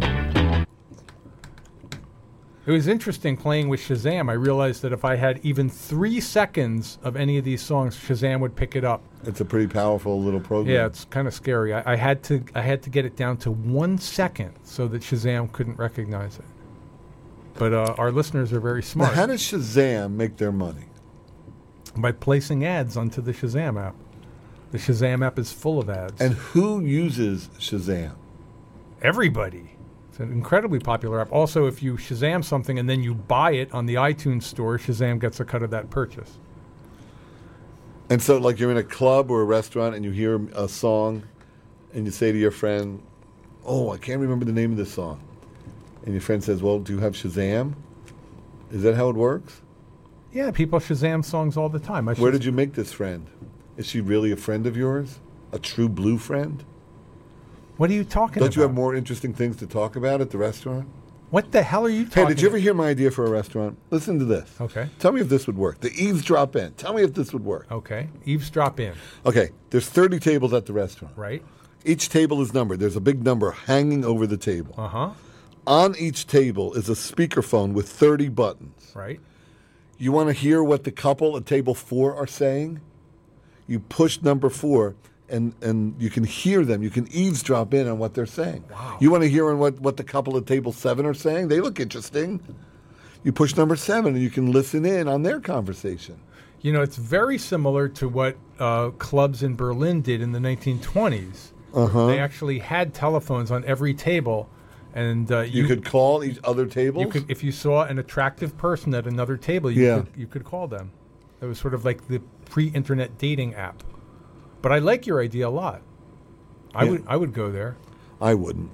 [SPEAKER 2] It was interesting playing with Shazam. I realized that if I had even three seconds of any of these songs, Shazam would pick it up.
[SPEAKER 3] It's a pretty powerful little program.
[SPEAKER 2] Yeah, it's kind of scary. I, I had to I had to get it down to one second so that Shazam couldn't recognize it. But uh, our listeners are very
[SPEAKER 3] Now,
[SPEAKER 2] smart.
[SPEAKER 3] how does Shazam make their money?
[SPEAKER 2] By placing ads onto the Shazam app. The Shazam app is full of ads.
[SPEAKER 3] And who uses Shazam?
[SPEAKER 2] Everybody. It's an incredibly popular app. Also, if you Shazam something and then you buy it on the iTunes store, Shazam gets a cut of that purchase.
[SPEAKER 3] And so, like, you're in a club or a restaurant and you hear a song and you say to your friend, oh, I can't remember the name of this song. And your friend says, well, do you have Shazam? Is that how it works?
[SPEAKER 2] Yeah, people Shazam songs all the time. I
[SPEAKER 3] Where
[SPEAKER 2] should-
[SPEAKER 3] did you make this friend? Is she really a friend of yours? A true blue friend?
[SPEAKER 2] What are you talking
[SPEAKER 3] Don't
[SPEAKER 2] about?
[SPEAKER 3] you have more interesting things to talk about at the restaurant?
[SPEAKER 2] What the hell are you talking
[SPEAKER 3] Hey, did you ever hear my idea for a restaurant? Listen to this.
[SPEAKER 2] Okay.
[SPEAKER 3] Tell me if this would work. The eavesdrop in. Tell me if this would work.
[SPEAKER 2] Okay. Eavesdrop in.
[SPEAKER 3] Okay. There's thirty tables at the restaurant.
[SPEAKER 2] Right.
[SPEAKER 3] Each table is numbered. There's a big number hanging over the table.
[SPEAKER 2] Uh-huh.
[SPEAKER 3] On each table is a speakerphone with thirty buttons.
[SPEAKER 2] Right.
[SPEAKER 3] You want to hear what the couple at table four are saying? You push number four, and, and you can hear them. You can eavesdrop in on what they're saying.
[SPEAKER 2] Wow.
[SPEAKER 3] You want to hear on what, what the couple at table seven are saying? They look interesting. You push number seven, and you can listen in on their conversation.
[SPEAKER 2] You know, it's very similar to what uh, clubs in Berlin did in the nineteen twenties.
[SPEAKER 3] Uh-huh.
[SPEAKER 2] They actually had telephones on every table, and uh,
[SPEAKER 3] You, could call each other tables?
[SPEAKER 2] You could, if you saw an attractive person at another table, you
[SPEAKER 3] Yeah.
[SPEAKER 2] could you could call them. It was sort of like the pre-internet dating app. But I like your idea a lot. I
[SPEAKER 3] Yeah.
[SPEAKER 2] would I would go there.
[SPEAKER 3] I wouldn't.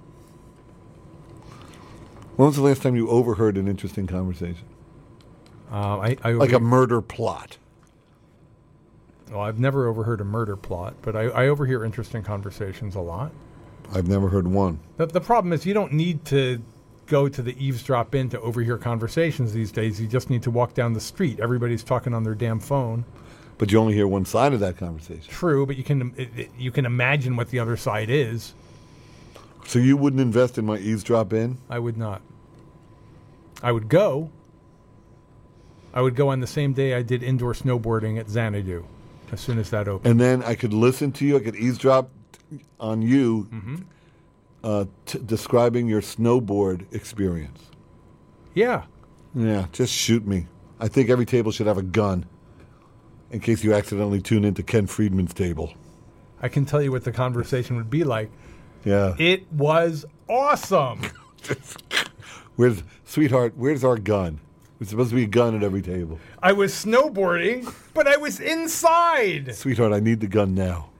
[SPEAKER 3] When was the last time you overheard an interesting conversation?
[SPEAKER 2] Uh, I, I
[SPEAKER 3] Like a
[SPEAKER 2] over-
[SPEAKER 3] murder plot.
[SPEAKER 2] Well, I've never overheard a murder plot, but I, I overhear interesting conversations a lot.
[SPEAKER 3] I've never heard one.
[SPEAKER 2] The, the problem is you don't need to go to the eavesdrop in to overhear conversations these days. You just need to walk down the street. Everybody's talking on their damn phone.
[SPEAKER 3] But you only hear one side of that conversation.
[SPEAKER 2] True, but you can it, it, you can imagine what the other side is.
[SPEAKER 3] So you wouldn't invest in my eavesdrop in?
[SPEAKER 2] I would not. I would go. I would go on the same day I did indoor snowboarding at Xanadu, as soon as that opened.
[SPEAKER 3] And then I could listen to you. I could eavesdrop on you
[SPEAKER 2] Mm-hmm.
[SPEAKER 3] uh, t- describing your snowboard experience.
[SPEAKER 2] Yeah.
[SPEAKER 3] Yeah, just shoot me. I think every table should have a gun in case you accidentally tune into Ken Friedman's table.
[SPEAKER 2] I can tell you what the conversation would be like.
[SPEAKER 3] Yeah.
[SPEAKER 2] It was awesome.
[SPEAKER 3] Where's, sweetheart, where's our gun? There's supposed to be a gun at every table.
[SPEAKER 2] I was snowboarding, but I was inside.
[SPEAKER 3] Sweetheart, I need the gun now.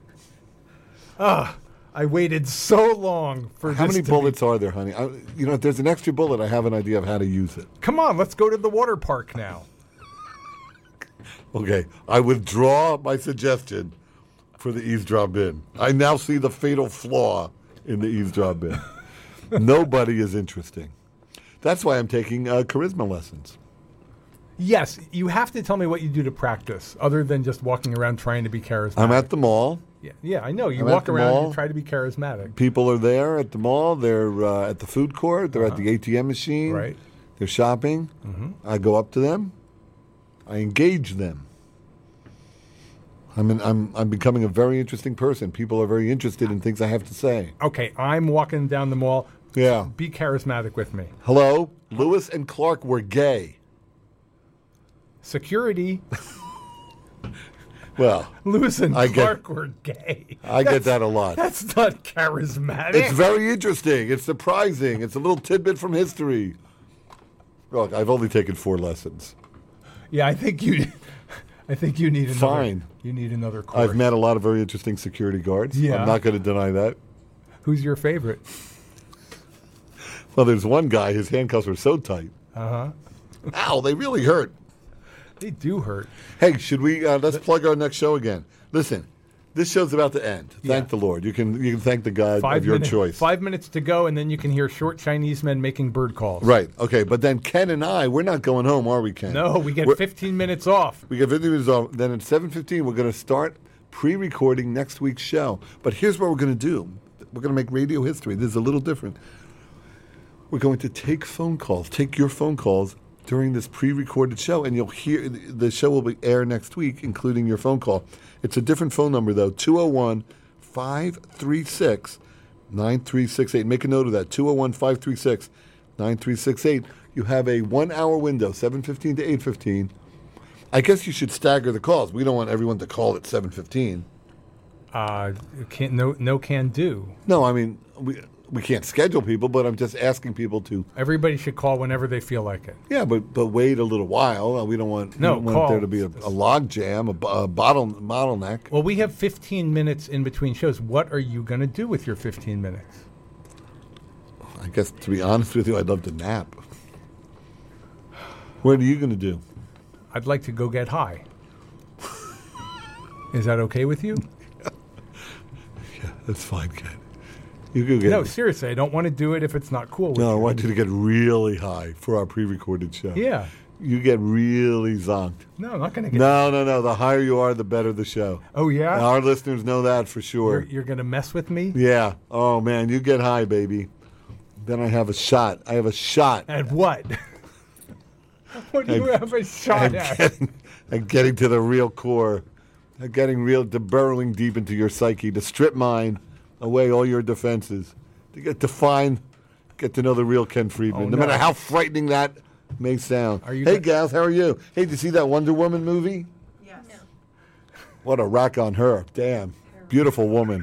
[SPEAKER 2] Ah, I waited so long for
[SPEAKER 3] How
[SPEAKER 2] this
[SPEAKER 3] many
[SPEAKER 2] to
[SPEAKER 3] bullets are there, honey? I, you know, if there's an extra bullet, I have an idea of how to use it.
[SPEAKER 2] Be. Come on, let's go to the water park now.
[SPEAKER 3] Okay, I withdraw my suggestion for the eavesdrop in. I now see the fatal flaw in the eavesdrop in. Nobody is interesting. That's why I'm taking uh, charisma lessons.
[SPEAKER 2] Yes, you have to tell me what you do to practice, other than just walking around trying to be charismatic.
[SPEAKER 3] I'm at the mall.
[SPEAKER 2] Yeah, yeah, I know. You
[SPEAKER 3] I'm at
[SPEAKER 2] walk
[SPEAKER 3] the
[SPEAKER 2] around
[SPEAKER 3] mall.
[SPEAKER 2] and try to be charismatic.
[SPEAKER 3] People are there at the mall. They're uh, at the food court. They're at the A T M machine.
[SPEAKER 2] Right.
[SPEAKER 3] They're shopping.
[SPEAKER 2] Mhm.
[SPEAKER 3] I go up to them. I engage them. I'm, an, I'm I'm becoming a very interesting person. People are very interested in things I have to say.
[SPEAKER 2] Okay, I'm walking down the mall.
[SPEAKER 3] Yeah.
[SPEAKER 2] Be charismatic with me.
[SPEAKER 3] Hello, Lewis and Clark were gay.
[SPEAKER 2] Security.
[SPEAKER 3] Well,
[SPEAKER 2] Lewis and
[SPEAKER 3] I get-
[SPEAKER 2] Clark were gay.
[SPEAKER 3] I get that a lot.
[SPEAKER 2] That's not charismatic.
[SPEAKER 3] It's very interesting. It's surprising. It's a little tidbit from history. Look, I've only taken four lessons.
[SPEAKER 2] Yeah, I think you. I think you need another.
[SPEAKER 3] Fine.
[SPEAKER 2] You need another course.
[SPEAKER 3] I've met a lot of very interesting security guards.
[SPEAKER 2] Yeah.
[SPEAKER 3] I'm not going to deny that.
[SPEAKER 2] Who's your favorite?
[SPEAKER 3] Well, there's one guy, his handcuffs were so tight.
[SPEAKER 2] Uh huh.
[SPEAKER 3] Ow, they really hurt.
[SPEAKER 2] They do hurt.
[SPEAKER 3] Hey, should we? Uh, let's plug our next show again. Listen, this show's about to end. Thank
[SPEAKER 2] Yeah.
[SPEAKER 3] the Lord. You can you can thank the God
[SPEAKER 2] Five
[SPEAKER 3] of your
[SPEAKER 2] minutes,
[SPEAKER 3] choice.
[SPEAKER 2] Five minutes to go, and then you can hear short Chinese men making bird calls.
[SPEAKER 3] Right. Okay. But then Ken and I, we're not going home, are we, Ken?
[SPEAKER 2] No, we get
[SPEAKER 3] We're-
[SPEAKER 2] fifteen minutes off.
[SPEAKER 3] We get fifteen minutes off. Then at seven fifteen, we're going to start pre-recording next week's show. But here's what we're going to do. We're going to make radio history. This is a little different. We're going to take phone calls, take your phone calls during this pre-recorded show, and you'll hear the show will be air next week, including your phone call. It's a different phone number, though, two oh one, five three six, nine three six eight. Make a note of that, two oh one, five three six, nine three six eight. You have a one-hour window, seven fifteen to eight fifteen. I guess you should stagger the calls. We don't want everyone to call at seven fifteen.
[SPEAKER 2] Uh, can't, no, no can do.
[SPEAKER 3] No, I mean, we we can't schedule people, but I'm just asking people to.
[SPEAKER 2] Everybody should call whenever they feel like it.
[SPEAKER 3] Yeah, but but wait a little while. Uh, we don't want,
[SPEAKER 2] No,
[SPEAKER 3] we don't want
[SPEAKER 2] call.
[SPEAKER 3] there to be a, a log jam, a, bo- a bottle bottleneck.
[SPEAKER 2] Well, we have fifteen minutes in between shows. What are you going to do with your fifteen minutes?
[SPEAKER 3] I guess, to be honest with you, I'd love to nap. What are you going to do?
[SPEAKER 2] I'd like to go get high. Is that okay with you?
[SPEAKER 3] Yeah, that's fine, Ken. You go get.
[SPEAKER 2] No, seriously, I don't want to do it if it's not cool with
[SPEAKER 3] No, I
[SPEAKER 2] you.
[SPEAKER 3] want you to get really high for our pre-recorded show.
[SPEAKER 2] Yeah.
[SPEAKER 3] You get really zonked.
[SPEAKER 2] No, I'm not going to get.
[SPEAKER 3] No, no, no. The higher you are, the better the show.
[SPEAKER 2] Oh, yeah?
[SPEAKER 3] Our listeners know that for sure.
[SPEAKER 2] You're, you're going to mess with me?
[SPEAKER 3] Yeah. Oh, man. You get high, baby. Then I have a shot. I have a shot.
[SPEAKER 2] At what? What do you
[SPEAKER 3] I'm-
[SPEAKER 2] have a shot
[SPEAKER 3] I'm
[SPEAKER 2] at?
[SPEAKER 3] Getting, I'm getting to the real core. I'm getting real, to burrowing deep into your psyche, to strip mine away all your defenses, to get to find, get to know the real Ken Friedman,
[SPEAKER 2] Oh,
[SPEAKER 3] no,
[SPEAKER 2] no.
[SPEAKER 3] matter how frightening that may sound.
[SPEAKER 2] Are you
[SPEAKER 3] hey,
[SPEAKER 2] go-
[SPEAKER 3] gals, how are you? Hey, did you see that Wonder Woman movie?
[SPEAKER 15] Yes. No.
[SPEAKER 3] What a rack on her. Damn. Beautiful woman.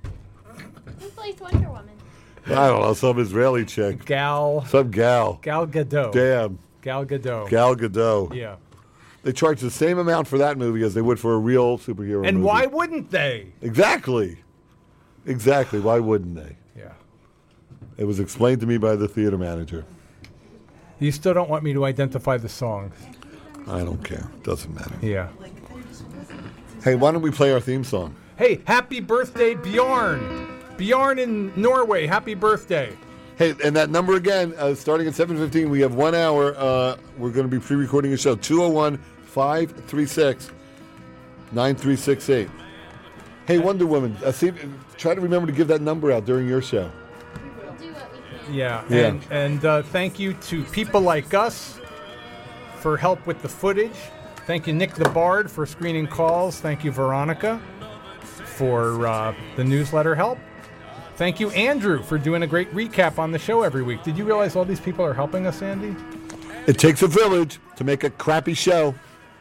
[SPEAKER 15] Who plays Wonder Woman?
[SPEAKER 3] I don't know, some Israeli chick.
[SPEAKER 2] Gal.
[SPEAKER 3] Some gal.
[SPEAKER 2] Gal Gadot.
[SPEAKER 3] Damn.
[SPEAKER 2] Gal Gadot.
[SPEAKER 3] Gal Gadot.
[SPEAKER 2] Yeah.
[SPEAKER 3] They charge the same amount for that movie as they would for a real superhero movie.
[SPEAKER 2] And why wouldn't they?
[SPEAKER 3] Exactly. Exactly. Why wouldn't they?
[SPEAKER 2] Yeah.
[SPEAKER 3] It was explained to me by the theater manager.
[SPEAKER 2] You still don't want me to identify the songs.
[SPEAKER 3] I don't care. Doesn't matter.
[SPEAKER 2] Yeah.
[SPEAKER 3] Hey, why don't we play our theme song?
[SPEAKER 2] Hey, happy birthday, Bjorn. Bjorn in Norway, happy birthday.
[SPEAKER 3] Hey, and that number again, uh, starting at seven fifteen, we have one hour. Uh, we're going to be pre-recording a show, two oh one, five three six, nine three six eight. Hey, Wonder Woman, uh, see, try to remember to give that number out during your show.
[SPEAKER 15] We'll do what we can.
[SPEAKER 2] Yeah,
[SPEAKER 3] Yeah.
[SPEAKER 2] and, and uh, thank you to people like us for help with the footage. Thank you, Nick the Bard, for screening calls. Thank you, Veronica, for uh, the newsletter help. Thank you, Andrew, for doing a great recap on the show every week. Did you realize all these people are helping us, Andy?
[SPEAKER 3] It takes a village to make a crappy show.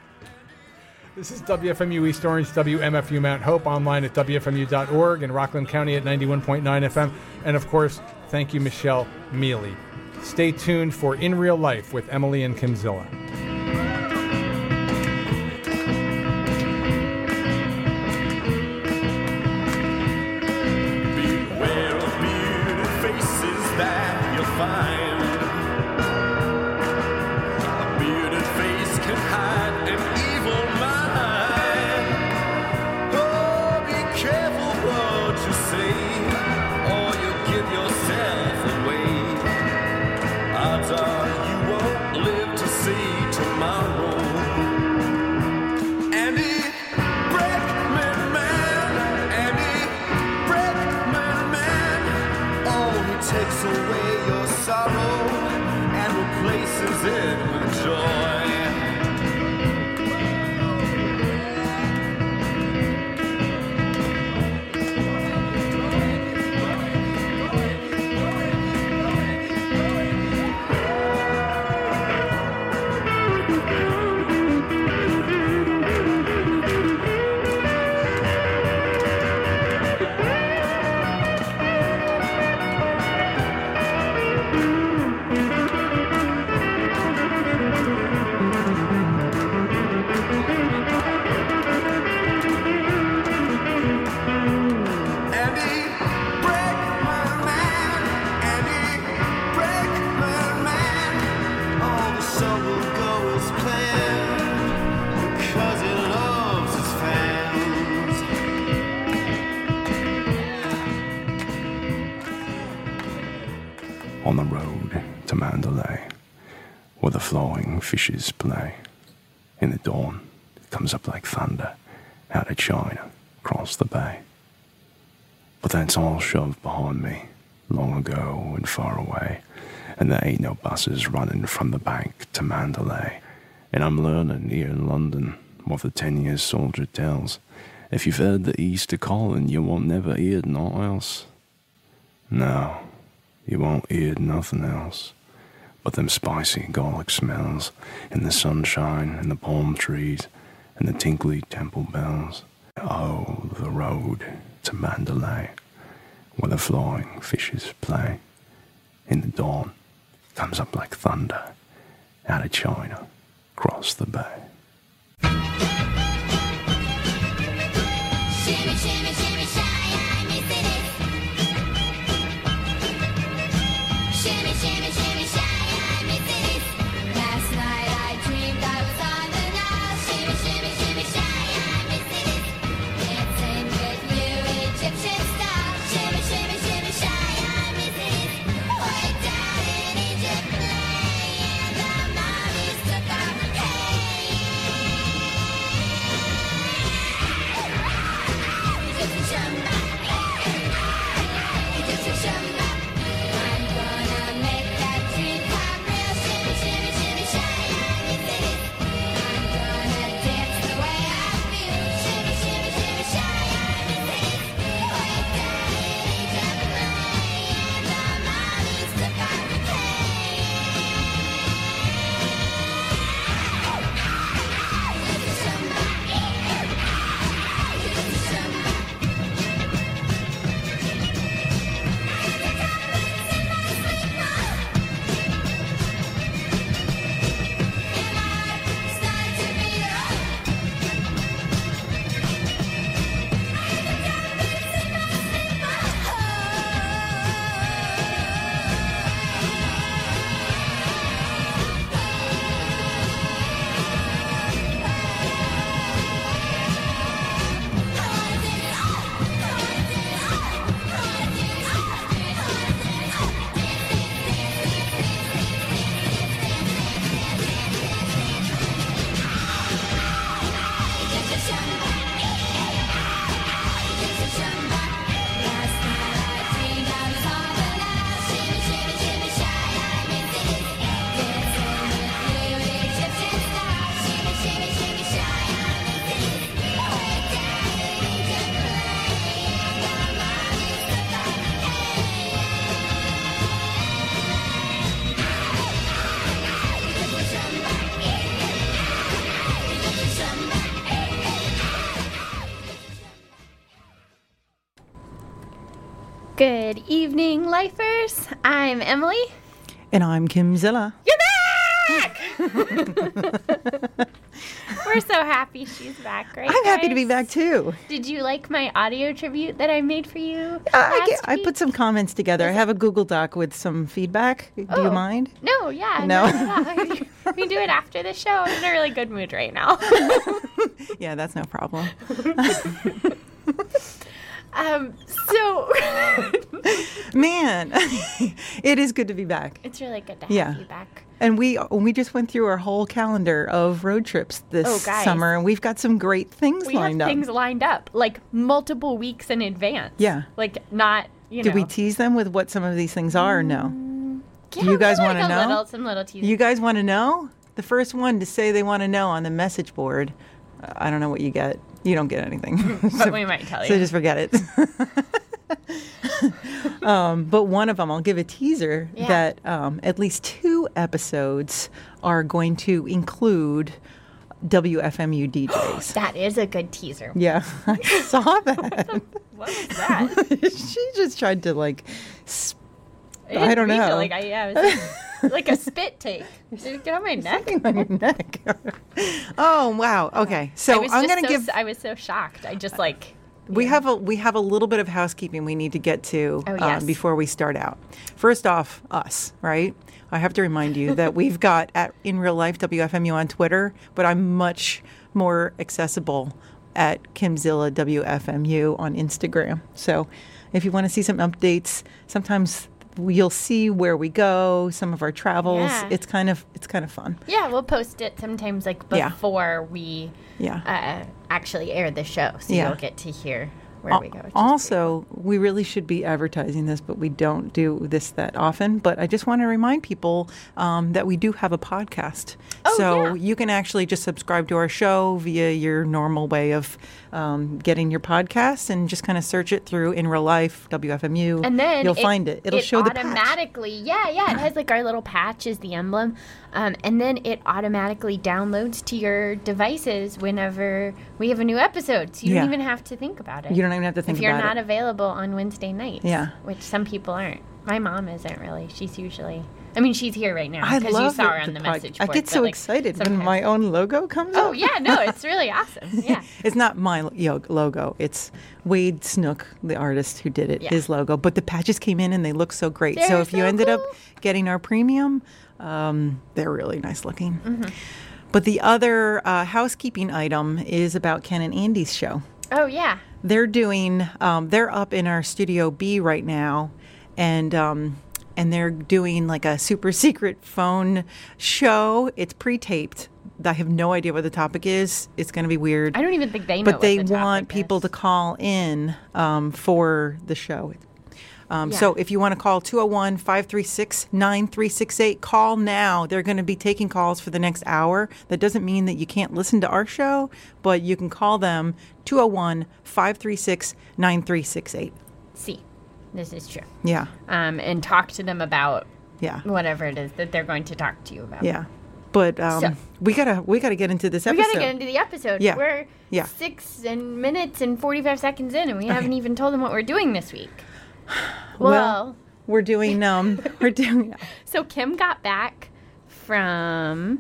[SPEAKER 2] This is W F M U East Orange, W M F U Mount Hope, online at W F M U dot org, and Rockland County at ninety-one point nine F M. And, of course, thank you, Michelle Mealy. Stay tuned for In Real Life with Emily and Kimzilla.
[SPEAKER 1] Beware of bearded faces that you'll find. A bearded face can hide an evil mind. Oh, be careful what you say, or you'll give yourself away. Odds are you won't live to see tomorrow. Andy Breckman Man, Andy Breckman Man. Oh, he takes away your sorrow and replaces it with joy.
[SPEAKER 16] on the road to Mandalay, where the flowing fishes play. In the dawn, it comes up like thunder out of China, across the bay. But that's all shoved behind me, long ago and far away, and there ain't no buses running from the bank to Mandalay. And I'm learning here in London what the ten-year soldier tells. If you've heard the Easter calling, you won't never hear naught else. No, you won't hear nothing else but them spicy garlic smells, and the sunshine, and the palm trees, and the tinkly temple bells. Oh, the road to Mandalay, where the flying fishes play. In the dawn, comes up like thunder, out of China, across the bay.
[SPEAKER 17] Shimmy, shimmy, shimmy, shy, I'm missing it. Shimmy, shimmy, shimmy, shy, I'm missing it. Last night I dreamed I was on the Nile. Shimmy, shimmy, shimmy, shy, I'm missing it. Dancing with you, Egyptian style. Shimmy, shimmy, shimmy, shy, I'm missing it. Way down in Egypt, playing the mommies took our
[SPEAKER 15] Good evening, lifers. I'm Emily.
[SPEAKER 18] And I'm Kimzilla.
[SPEAKER 15] You're back! We're so happy she's back, right?
[SPEAKER 18] I'm happy
[SPEAKER 15] guys?
[SPEAKER 18] to be back too.
[SPEAKER 15] Did you like my audio tribute that I made for you?
[SPEAKER 18] Uh, I,
[SPEAKER 15] last
[SPEAKER 18] get, I
[SPEAKER 15] week?
[SPEAKER 18] put some comments together. I have a Google Doc with some feedback. Do
[SPEAKER 15] Oh.
[SPEAKER 18] you mind?
[SPEAKER 15] No, yeah.
[SPEAKER 18] No?
[SPEAKER 15] no, no, no. We can do it after the show. I'm in a really good mood right now.
[SPEAKER 18] Yeah, that's no problem.
[SPEAKER 15] um, so...
[SPEAKER 18] Man, it is good to be back.
[SPEAKER 15] It's really good to have
[SPEAKER 18] Yeah.
[SPEAKER 15] you back.
[SPEAKER 18] And we we just went through our whole calendar of road trips this
[SPEAKER 15] Oh, guys.
[SPEAKER 18] summer, and we've got some great things
[SPEAKER 15] We
[SPEAKER 18] lined
[SPEAKER 15] have
[SPEAKER 18] up.
[SPEAKER 15] things lined up, like multiple weeks in advance.
[SPEAKER 18] Yeah.
[SPEAKER 15] Like not, you
[SPEAKER 18] Did
[SPEAKER 15] know.
[SPEAKER 18] we tease them with what some of these things are or no?
[SPEAKER 15] Yeah,
[SPEAKER 18] Do you guys
[SPEAKER 15] like
[SPEAKER 18] want to
[SPEAKER 15] a
[SPEAKER 18] know?
[SPEAKER 15] Little, some little teasers.
[SPEAKER 18] You guys want to know? The first one to say they want to know on the message board, uh, I don't know what you get. You don't get anything.
[SPEAKER 15] But we might tell you.
[SPEAKER 18] So just forget it. um, but one of them, I'll give a teaser
[SPEAKER 15] Yeah.
[SPEAKER 18] that um, at least two episodes are going to include W F M U D Js.
[SPEAKER 15] That is a good teaser.
[SPEAKER 18] Yeah, I saw that.
[SPEAKER 15] What was that?
[SPEAKER 18] She just tried to like, sp-
[SPEAKER 15] It
[SPEAKER 18] I don't
[SPEAKER 15] didn't
[SPEAKER 18] know.
[SPEAKER 15] feel like I, yeah, it was like, like a spit take. Did it get on my neck?
[SPEAKER 18] on your neck. Oh wow. Okay, so
[SPEAKER 15] I was
[SPEAKER 18] I'm
[SPEAKER 15] just
[SPEAKER 18] gonna
[SPEAKER 15] so,
[SPEAKER 18] give.
[SPEAKER 15] I was so shocked. I just like.
[SPEAKER 18] We have a we have a little bit of housekeeping we need to get to
[SPEAKER 15] Oh,
[SPEAKER 18] uh,
[SPEAKER 15] yes.
[SPEAKER 18] before we start out. First off, us, right? I have to remind you that we've got at in real life W F M U on Twitter, but I'm much more accessible at Kimzilla W F M U on Instagram. So if you want to see some updates, sometimes you'll see where we go, some of our travels.
[SPEAKER 15] Yeah.
[SPEAKER 18] It's kind of it's kind of fun.
[SPEAKER 15] Yeah, we'll post it sometimes like
[SPEAKER 18] Yeah.
[SPEAKER 15] before we
[SPEAKER 18] Yeah.
[SPEAKER 15] uh, actually air the show, so
[SPEAKER 18] Yeah.
[SPEAKER 15] you'll get to hear where
[SPEAKER 18] Al-
[SPEAKER 15] we go. which is
[SPEAKER 18] Also, we really should be advertising this, but we don't do this that often. But I just want to remind people um, that we do have a podcast.
[SPEAKER 15] Oh,
[SPEAKER 18] so
[SPEAKER 15] yeah.
[SPEAKER 18] you can actually just subscribe to our show via your normal way of um, getting your podcast and just kind of search it through In Real Life, W F M U.
[SPEAKER 15] And then
[SPEAKER 18] you'll find it. It'll
[SPEAKER 15] it
[SPEAKER 18] show the patch.
[SPEAKER 15] automatically. Yeah, yeah. It has like our little patch is the emblem, um, and then it automatically downloads to your devices whenever we have a new episode. So you
[SPEAKER 18] Yeah.
[SPEAKER 15] don't even have to think about it.
[SPEAKER 18] You don't even have to think
[SPEAKER 15] if you're
[SPEAKER 18] about
[SPEAKER 15] not
[SPEAKER 18] it.
[SPEAKER 15] available on Wednesday nights.
[SPEAKER 18] Yeah.
[SPEAKER 15] which some people aren't. My mom isn't really. She's usually. I mean, she's here right now
[SPEAKER 18] I
[SPEAKER 15] because
[SPEAKER 18] love
[SPEAKER 15] you saw
[SPEAKER 18] it,
[SPEAKER 15] her on the,
[SPEAKER 18] pod-
[SPEAKER 15] message
[SPEAKER 18] I
[SPEAKER 15] board.
[SPEAKER 18] get
[SPEAKER 15] but,
[SPEAKER 18] so
[SPEAKER 15] like,
[SPEAKER 18] excited when
[SPEAKER 15] sometimes-
[SPEAKER 18] my own logo comes
[SPEAKER 15] Oh
[SPEAKER 18] up.
[SPEAKER 15] yeah, no, it's really awesome. Yeah.
[SPEAKER 18] It's not my lo- yo- logo. It's Wade Snook, the artist who did it,
[SPEAKER 15] Yeah.
[SPEAKER 18] his logo. But the patches came in and they look so great. so
[SPEAKER 15] They're
[SPEAKER 18] if you
[SPEAKER 15] so
[SPEAKER 18] ended up
[SPEAKER 15] cool.
[SPEAKER 18] getting our premium, um, they're really nice looking.
[SPEAKER 15] Mhm.
[SPEAKER 18] But the other uh, housekeeping item is about Ken and Andy's show.
[SPEAKER 15] Oh yeah.
[SPEAKER 18] They're doing. Um, they're up in our Studio B right now, and um, and they're doing like a super secret phone show. It's pre-taped. I have no idea what the topic is. It's going to be weird.
[SPEAKER 15] I don't even think they know.
[SPEAKER 18] But
[SPEAKER 15] what
[SPEAKER 18] they
[SPEAKER 15] the topic
[SPEAKER 18] want people to call in um, for the show. Um, So
[SPEAKER 15] Yeah.
[SPEAKER 18] if you want to call two oh one, five three six, nine three six eight, call now. They're going to be taking calls for the next hour. That doesn't mean that you can't listen to our show, but you can call them two oh one, five three six, nine three six eight.
[SPEAKER 15] See, this is true.
[SPEAKER 18] Yeah.
[SPEAKER 15] Um, and talk to them about
[SPEAKER 18] Yeah.
[SPEAKER 15] whatever it is that they're going to talk to you about.
[SPEAKER 18] Yeah. But um,
[SPEAKER 15] So-
[SPEAKER 18] we gotta we gotta get into this
[SPEAKER 15] We
[SPEAKER 18] episode.
[SPEAKER 15] got to get into the episode.
[SPEAKER 18] Yeah.
[SPEAKER 15] We're
[SPEAKER 18] Yeah.
[SPEAKER 15] six and minutes and forty-five seconds in, and we
[SPEAKER 18] Okay.
[SPEAKER 15] haven't even told them what we're doing this week.
[SPEAKER 18] Well,
[SPEAKER 15] Well,
[SPEAKER 18] we're doing um we're doing
[SPEAKER 15] so Kim got back from,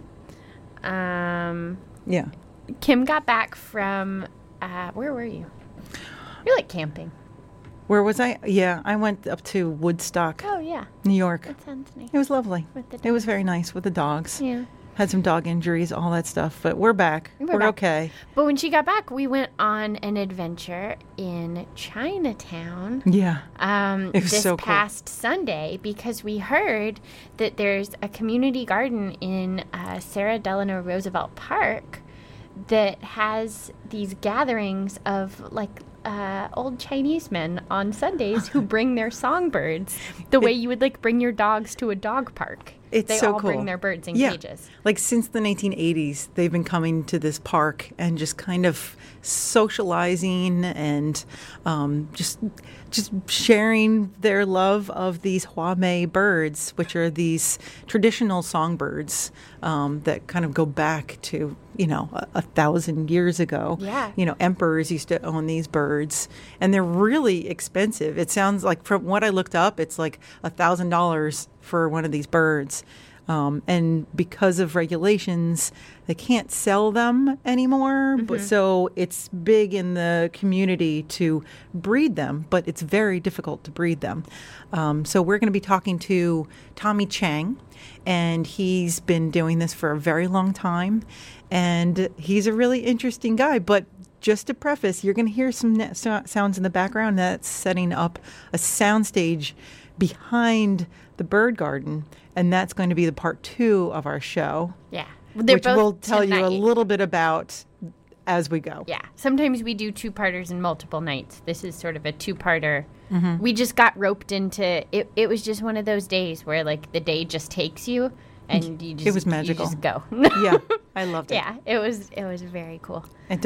[SPEAKER 15] um,
[SPEAKER 18] yeah.
[SPEAKER 15] Kim got back from, uh, where were you? You're like camping.
[SPEAKER 18] Where was I? Yeah, I went up to Woodstock,
[SPEAKER 15] Oh yeah,
[SPEAKER 18] New York.
[SPEAKER 15] that sounds nice.
[SPEAKER 18] It was lovely.
[SPEAKER 15] With the
[SPEAKER 18] It was very nice with the dogs.
[SPEAKER 15] Yeah.
[SPEAKER 18] Had some dog injuries, all that stuff, but we're back.
[SPEAKER 15] We're
[SPEAKER 18] We're,
[SPEAKER 15] back.
[SPEAKER 18] okay.
[SPEAKER 15] But when she got back, we went on an adventure in Chinatown.
[SPEAKER 18] Yeah.
[SPEAKER 15] Um,
[SPEAKER 18] It was
[SPEAKER 15] this
[SPEAKER 18] so cool.
[SPEAKER 15] past Sunday because we heard that there's a community garden in uh, Sarah Delano Roosevelt Park that has these gatherings of like uh, old Chinese men on Sundays who bring their songbirds the way you would like bring your dogs to a dog park.
[SPEAKER 18] It's
[SPEAKER 15] they
[SPEAKER 18] so
[SPEAKER 15] all
[SPEAKER 18] cool.
[SPEAKER 15] bring their birds in
[SPEAKER 18] yeah.
[SPEAKER 15] cages.
[SPEAKER 18] Like since the nineteen eighties, they've been coming to this park and just kind of socializing and um, just just sharing their love of these Huamei birds, which are these traditional songbirds um, that kind of go back to you know a, a thousand years ago.
[SPEAKER 15] Yeah.
[SPEAKER 18] You know, emperors used to own these birds, and they're really expensive. It sounds like from what I looked up, it's like a thousand dollars for one of these birds. Um, and because of regulations, they can't sell them anymore. But
[SPEAKER 15] Mhm.
[SPEAKER 18] so it's big in the community to breed them, but it's very difficult to breed them. Um, so we're going to be talking to Tommy Chang, and he's been doing this for a very long time, and he's a really interesting guy. But just to preface, you're going to hear some ne- so- sounds in the background that's setting up a soundstage behind the bird garden, and that's going to be the part two of our show.
[SPEAKER 15] Yeah. They're
[SPEAKER 18] Which
[SPEAKER 15] both
[SPEAKER 18] we'll tell you a
[SPEAKER 15] tonight.
[SPEAKER 18] little bit about as we go.
[SPEAKER 15] Yeah. Sometimes we do two-parters in multiple nights. This is sort of a two-parter.
[SPEAKER 18] Mhm.
[SPEAKER 15] We just got roped into it. It was just one of those days where like the day just takes you and you just
[SPEAKER 18] It was magical.
[SPEAKER 15] You just go.
[SPEAKER 18] Yeah, I loved it.
[SPEAKER 15] Yeah, it was it was very cool.
[SPEAKER 18] And